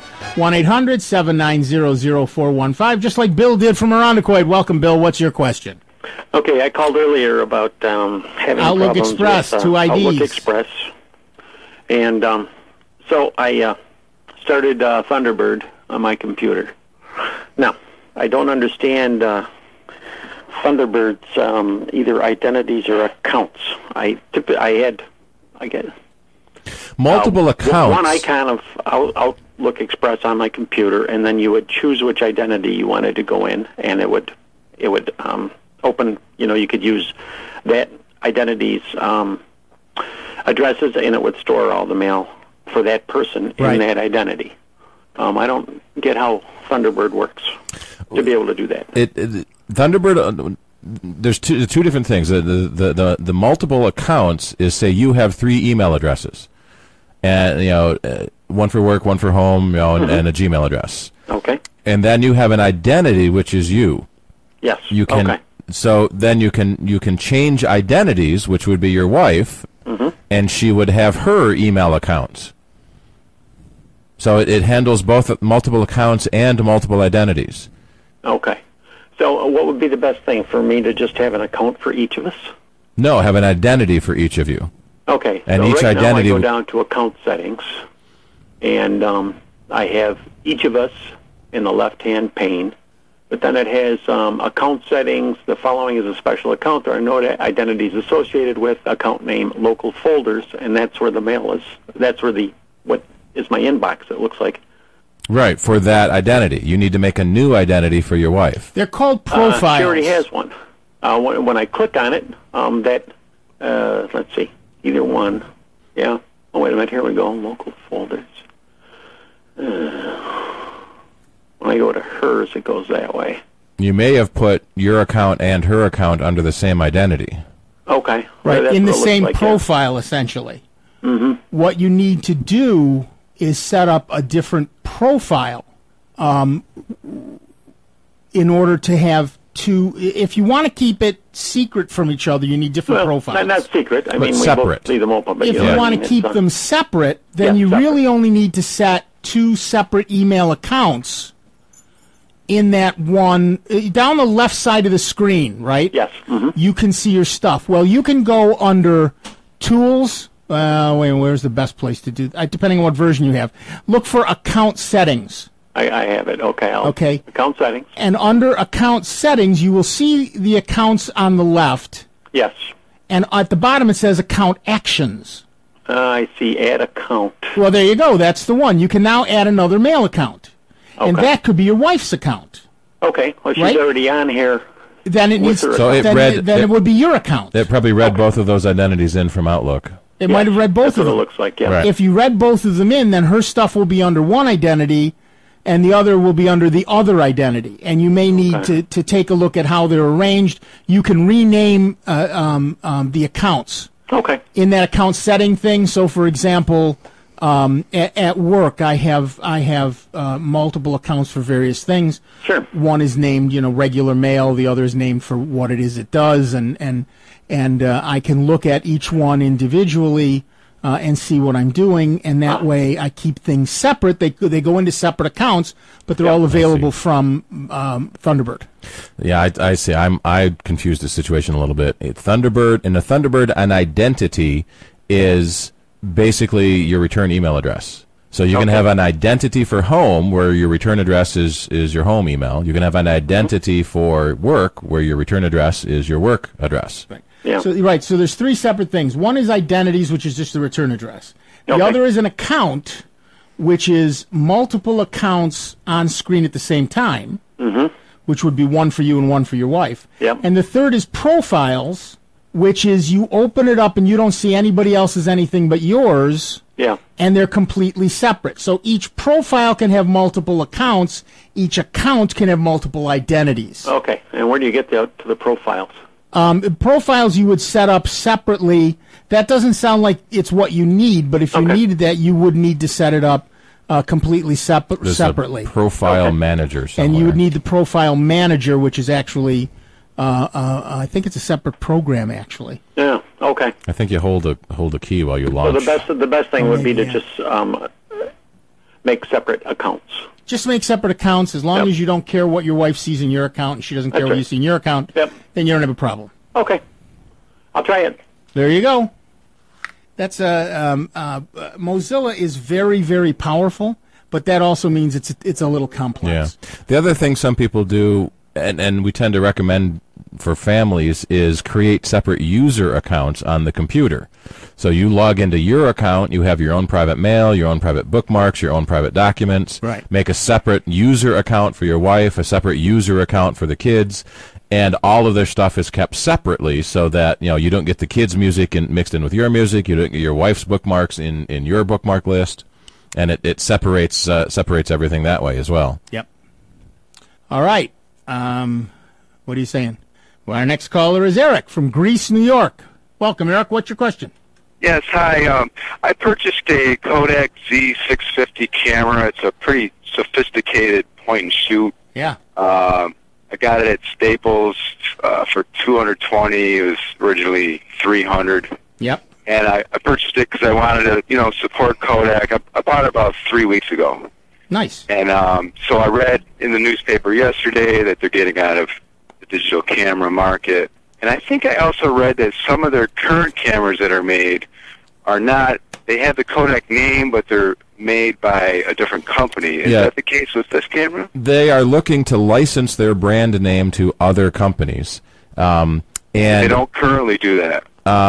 1-800-790-0415. Just like Bill did from Irondequoit. Welcome, Bill. What's your question? Okay, I called earlier about having Outlook problems Express, with 2 IDs. Outlook Express. And so I started Thunderbird on my computer. Now, I don't understand Thunderbird's either identities or accounts. I get multiple accounts. One icon of Outlook Express on my computer, and then you would choose which identity you wanted to go in, and it would open. You could use that identity's addresses, and it would store all the mail for that person in that identity. I don't get how Thunderbird works to be able to do that. Thunderbird, there's two different things. The multiple accounts is, say you have 3 email addresses, and one for work, one for home, and a Gmail address. Okay. And then you have an identity, which is you. Yes. You can. Okay. So then you can change identities, which would be your wife, and she would have her email accounts. So it handles both multiple accounts and multiple identities. Okay. So what would be the best thing, for me to just have an account for each of us? No, have an identity for each of you. Okay. And so each right identity. Now I go down to account settings, and I have each of us in the left-hand pane. But then it has account settings. The following is a special account. There are no identities associated with account name, local folders, and that's where the mail is. That's where what is my inbox, it looks like. Right, for that identity. You need to make a new identity for your wife. They're called profiles. She already has one. When I click on it, let's see, either one. Yeah. Oh, wait a minute. Here we go. Local folders. When I go to hers, it goes that way. You may have put your account and her account under the same identity. Okay. Right, That's in the what it same looks like, profile, essentially. Mm-hmm. What you need to do is set up a different profile in order to have two. If you want to keep it secret from each other, you need different profiles. Not secret. I mean, separate. we both leave them open. But If you want to keep them separate, then you separate. really only need to set 2 separate email accounts in that one, down the left side of the screen, right? Yes. Mm-hmm. You can see your stuff. Well, you can go under Tools. Where's the best place to do that? Depending on what version you have. Look for Account Settings. I have it. Okay. Okay. Account settings. And under Account Settings, you will see the accounts on the left. Yes. And at the bottom, it says Account Actions. I see. Add account. Well, there you go. That's the one. You can now add another mail account. Okay. And that could be your wife's account. Okay. Well, she's Right? already on here. Then it needs. her So it then read. it would be your account. It probably read both of those identities in from Outlook. It might have read both That's of what them. it looks like, yeah. Right. If you read both of them in, then her stuff will be under one identity, and the other will be under the other identity. And you may need to take a look at how they're arranged. You can rename the accounts. Okay. In that account setting thing. So, for example, at work, I have multiple accounts for various things. Sure. One is named, regular mail. The other is named for what it is it does, and I can look at each one individually and see what I'm doing, and that way I keep things separate. They go into separate accounts, but they're all available from Thunderbird. Yeah, I see. I confused the situation a little bit. In the Thunderbird, an identity is basically your return email address. So you can have an identity for home, where your return address is your home email. You can have an identity for work, where your return address is your work address. Right. Yeah. So right. So there's 3 separate things. One is identities, which is just the return address. The other is an account, which is multiple accounts on screen at the same time, which would be one for you and one for your wife. Yep. And the third is profiles, which is you open it up and you don't see anybody else's anything but yours. Yeah. And they're completely separate. So each profile can have multiple accounts. Each account can have multiple identities. Okay. And where do you get to the profiles? Profiles you would set up separately. That doesn't sound like it's what you need, but if you needed that, you would need to set it up completely separately. A profile manager somewhere. And you would need the profile manager, which is actually, I think it's a separate program, actually. Yeah. Okay. I think you hold a key while you launch. So the best thing would be to just make separate accounts. Just make separate accounts as long as you don't care what your wife sees in your account and she doesn't care what you see in your account. Yep. Then you don't have a problem. Okay. I'll try it. There you go. That's Mozilla is very, very powerful, but that also means it's a little complex. Yeah. The other thing some people do, and we tend to recommend for families, is create separate user accounts on the computer. So you log into your account, you have your own private mail, your own private bookmarks, your own private documents. Right. Make a separate user account for your wife, a separate user account for the kids, and all of their stuff is kept separately so that you don't get the kids' music mixed in with your music, you don't get your wife's bookmarks in your bookmark list, and it separates everything that way as well. Yep. All right. What are you saying? Well, our next caller is Eric from Greece, New York. Welcome, Eric. What's your question? Yes, hi. I purchased a Kodak Z650 camera. It's a pretty sophisticated point-and-shoot. Yeah. I got it at Staples for $220. It was originally $300. Yep. And I purchased it because I wanted to, support Kodak. I bought it about 3 weeks ago. Nice. And so I read in the newspaper yesterday that they're getting out of the digital camera market. And I think I also read that some of their current cameras that are made are not, they have the Kodak name, but they're made by a different company. Is that the case with this camera? They are looking to license their brand name to other companies. And they don't currently do that.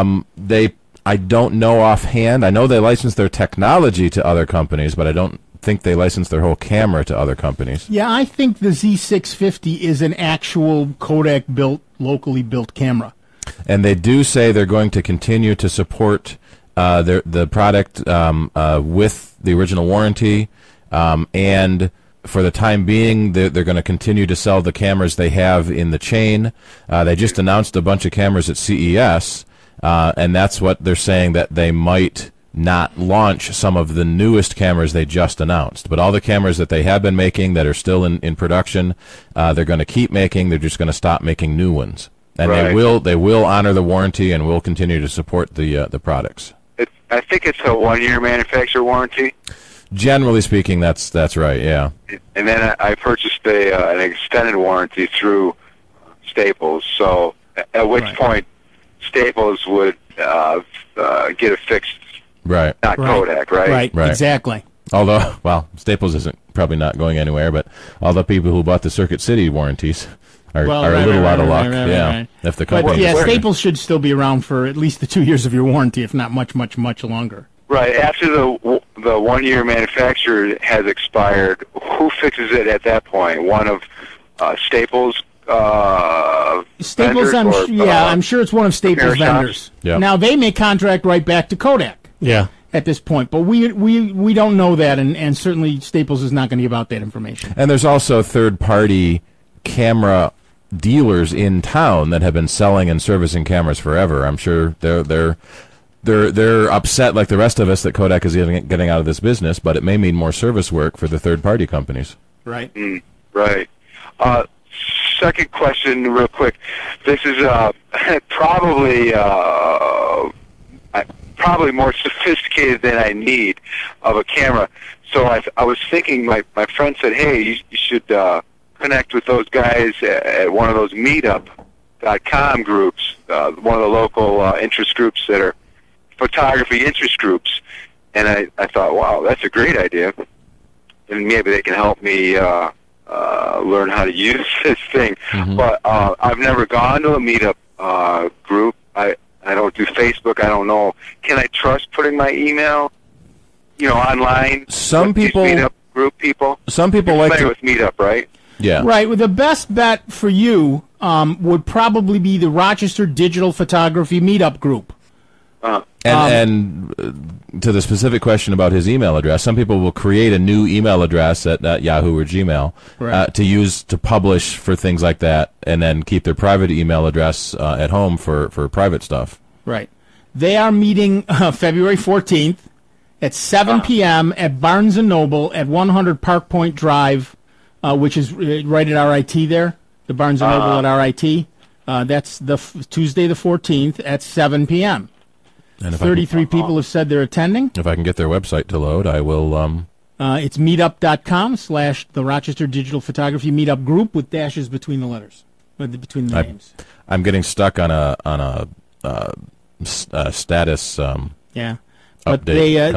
I don't know offhand. I know they license their technology to other companies, but I don't think they license their whole camera to other companies. Yeah, I think the Z650 is an actual Kodak-built, locally built camera. And they do say they're going to continue to support the product with the original warranty, and for the time being, they're going to continue to sell the cameras they have in the chain. They just announced a bunch of cameras at CES, and that's what they're saying, that they might not launch some of the newest cameras they just announced. But all the cameras that they have been making that are still in production, they're going to keep making. They're just going to stop making new ones. And they will honor the warranty and will continue to support the products. I think it's a 1-year manufacturer warranty. Generally speaking, that's right, yeah. And then I purchased an extended warranty through Staples. So at which point Staples would get it fixed. Right. Not Kodak, right? Right, exactly. Although, well, Staples isn't probably not going anywhere, but all the people who bought the Circuit City warranties are a little out of luck. If the company Staples should still be around for at least the 2 years of your warranty, if not much, much, much longer. Right. After the 1-year manufacturer has expired, who fixes it at that point? One of Staples' Staples, vendors? I'm sure it's one of Staples' vendors. Yep. Now, they may contract right back to Kodak. Yeah. At this point, but we don't know that, and certainly Staples is not going to give out that information. And there's also third-party camera dealers in town that have been selling and servicing cameras forever. I'm sure they're upset like the rest of us that Kodak is getting out of this business, but it may mean more service work for the third-party companies. Right. Right. Second question, real quick. This is probably more sophisticated than I need of a camera. So I was thinking, my friend said, hey, you should connect with those guys at one of those meetup.com groups, one of the local interest groups that are photography interest groups. And I thought, wow, that's a great idea. And maybe they can help me learn how to use this thing. Mm-hmm. But I've never gone to a meetup group. I don't do Facebook. I don't know. Can I trust putting my email, online? Some people meetup group people. Some people You're like to with meetup, right? Yeah. Right. Well, the best bet for you would probably be the Rochester Digital Photography Meetup Group. And to the specific question about his email address, some people will create a new email address at Yahoo or Gmail to use to publish for things like that, and then keep their private email address at home for private stuff. Right. They are meeting February 14th at 7 p.m. at Barnes & Noble at 100 Park Point Drive, which is right at RIT there, the Barnes & Noble at RIT. That's the Tuesday the 14th at 7 p.m. And 33 people have said they're attending. If I can get their website to load, I will. It's meetup.com/the Rochester Digital Photography Meetup Group with dashes between the letters, between the names. I'm getting stuck on a status. Yeah, but they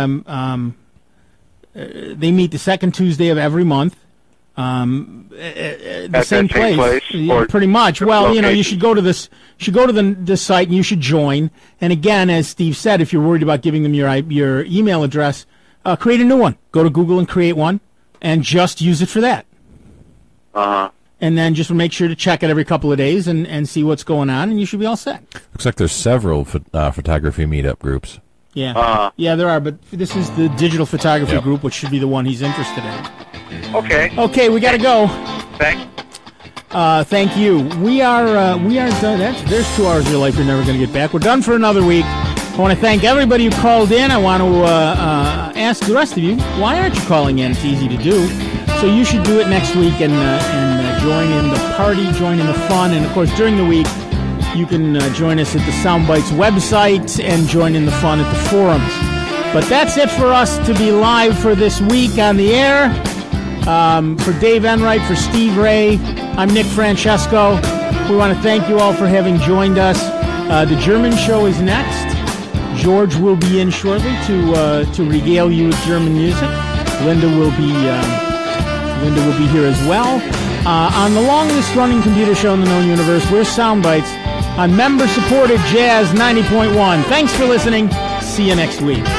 meet the second Tuesday of every month. The same place. Yeah, pretty much. Well, you should go to this. You should go to the site and you should join. And again, as Steve said, if you're worried about giving them your email address, create a new one. Go to Google and create one, and just use it for that. And then just make sure to check it every couple of days and see what's going on, and you should be all set. Looks like there's several photography meetup groups. Yeah, yeah, there are. But this is the digital photography group, which should be the one he's interested in. Okay, we got to go. Thanks. Thank you. We are done. There's 2 hours of your life you're never going to get back. We're done for another week. I want to thank everybody who called in. I want to ask the rest of you, why aren't you calling in? It's easy to do. So you should do it next week and join in the party, join in the fun. And, of course, during the week, you can join us at the Soundbites website and join in the fun at the forums. But that's it for us to be live for this week on the air. For Dave Enright, for Steve Ray, I'm Nick Francesco. We want to thank you all for having joined us. The German show is next. George will be in shortly to regale you with German music. Linda will be here as well. On the longest running computer show in the known universe, we're Soundbites on member-supported Jazz 90.1. Thanks for listening. See you next week.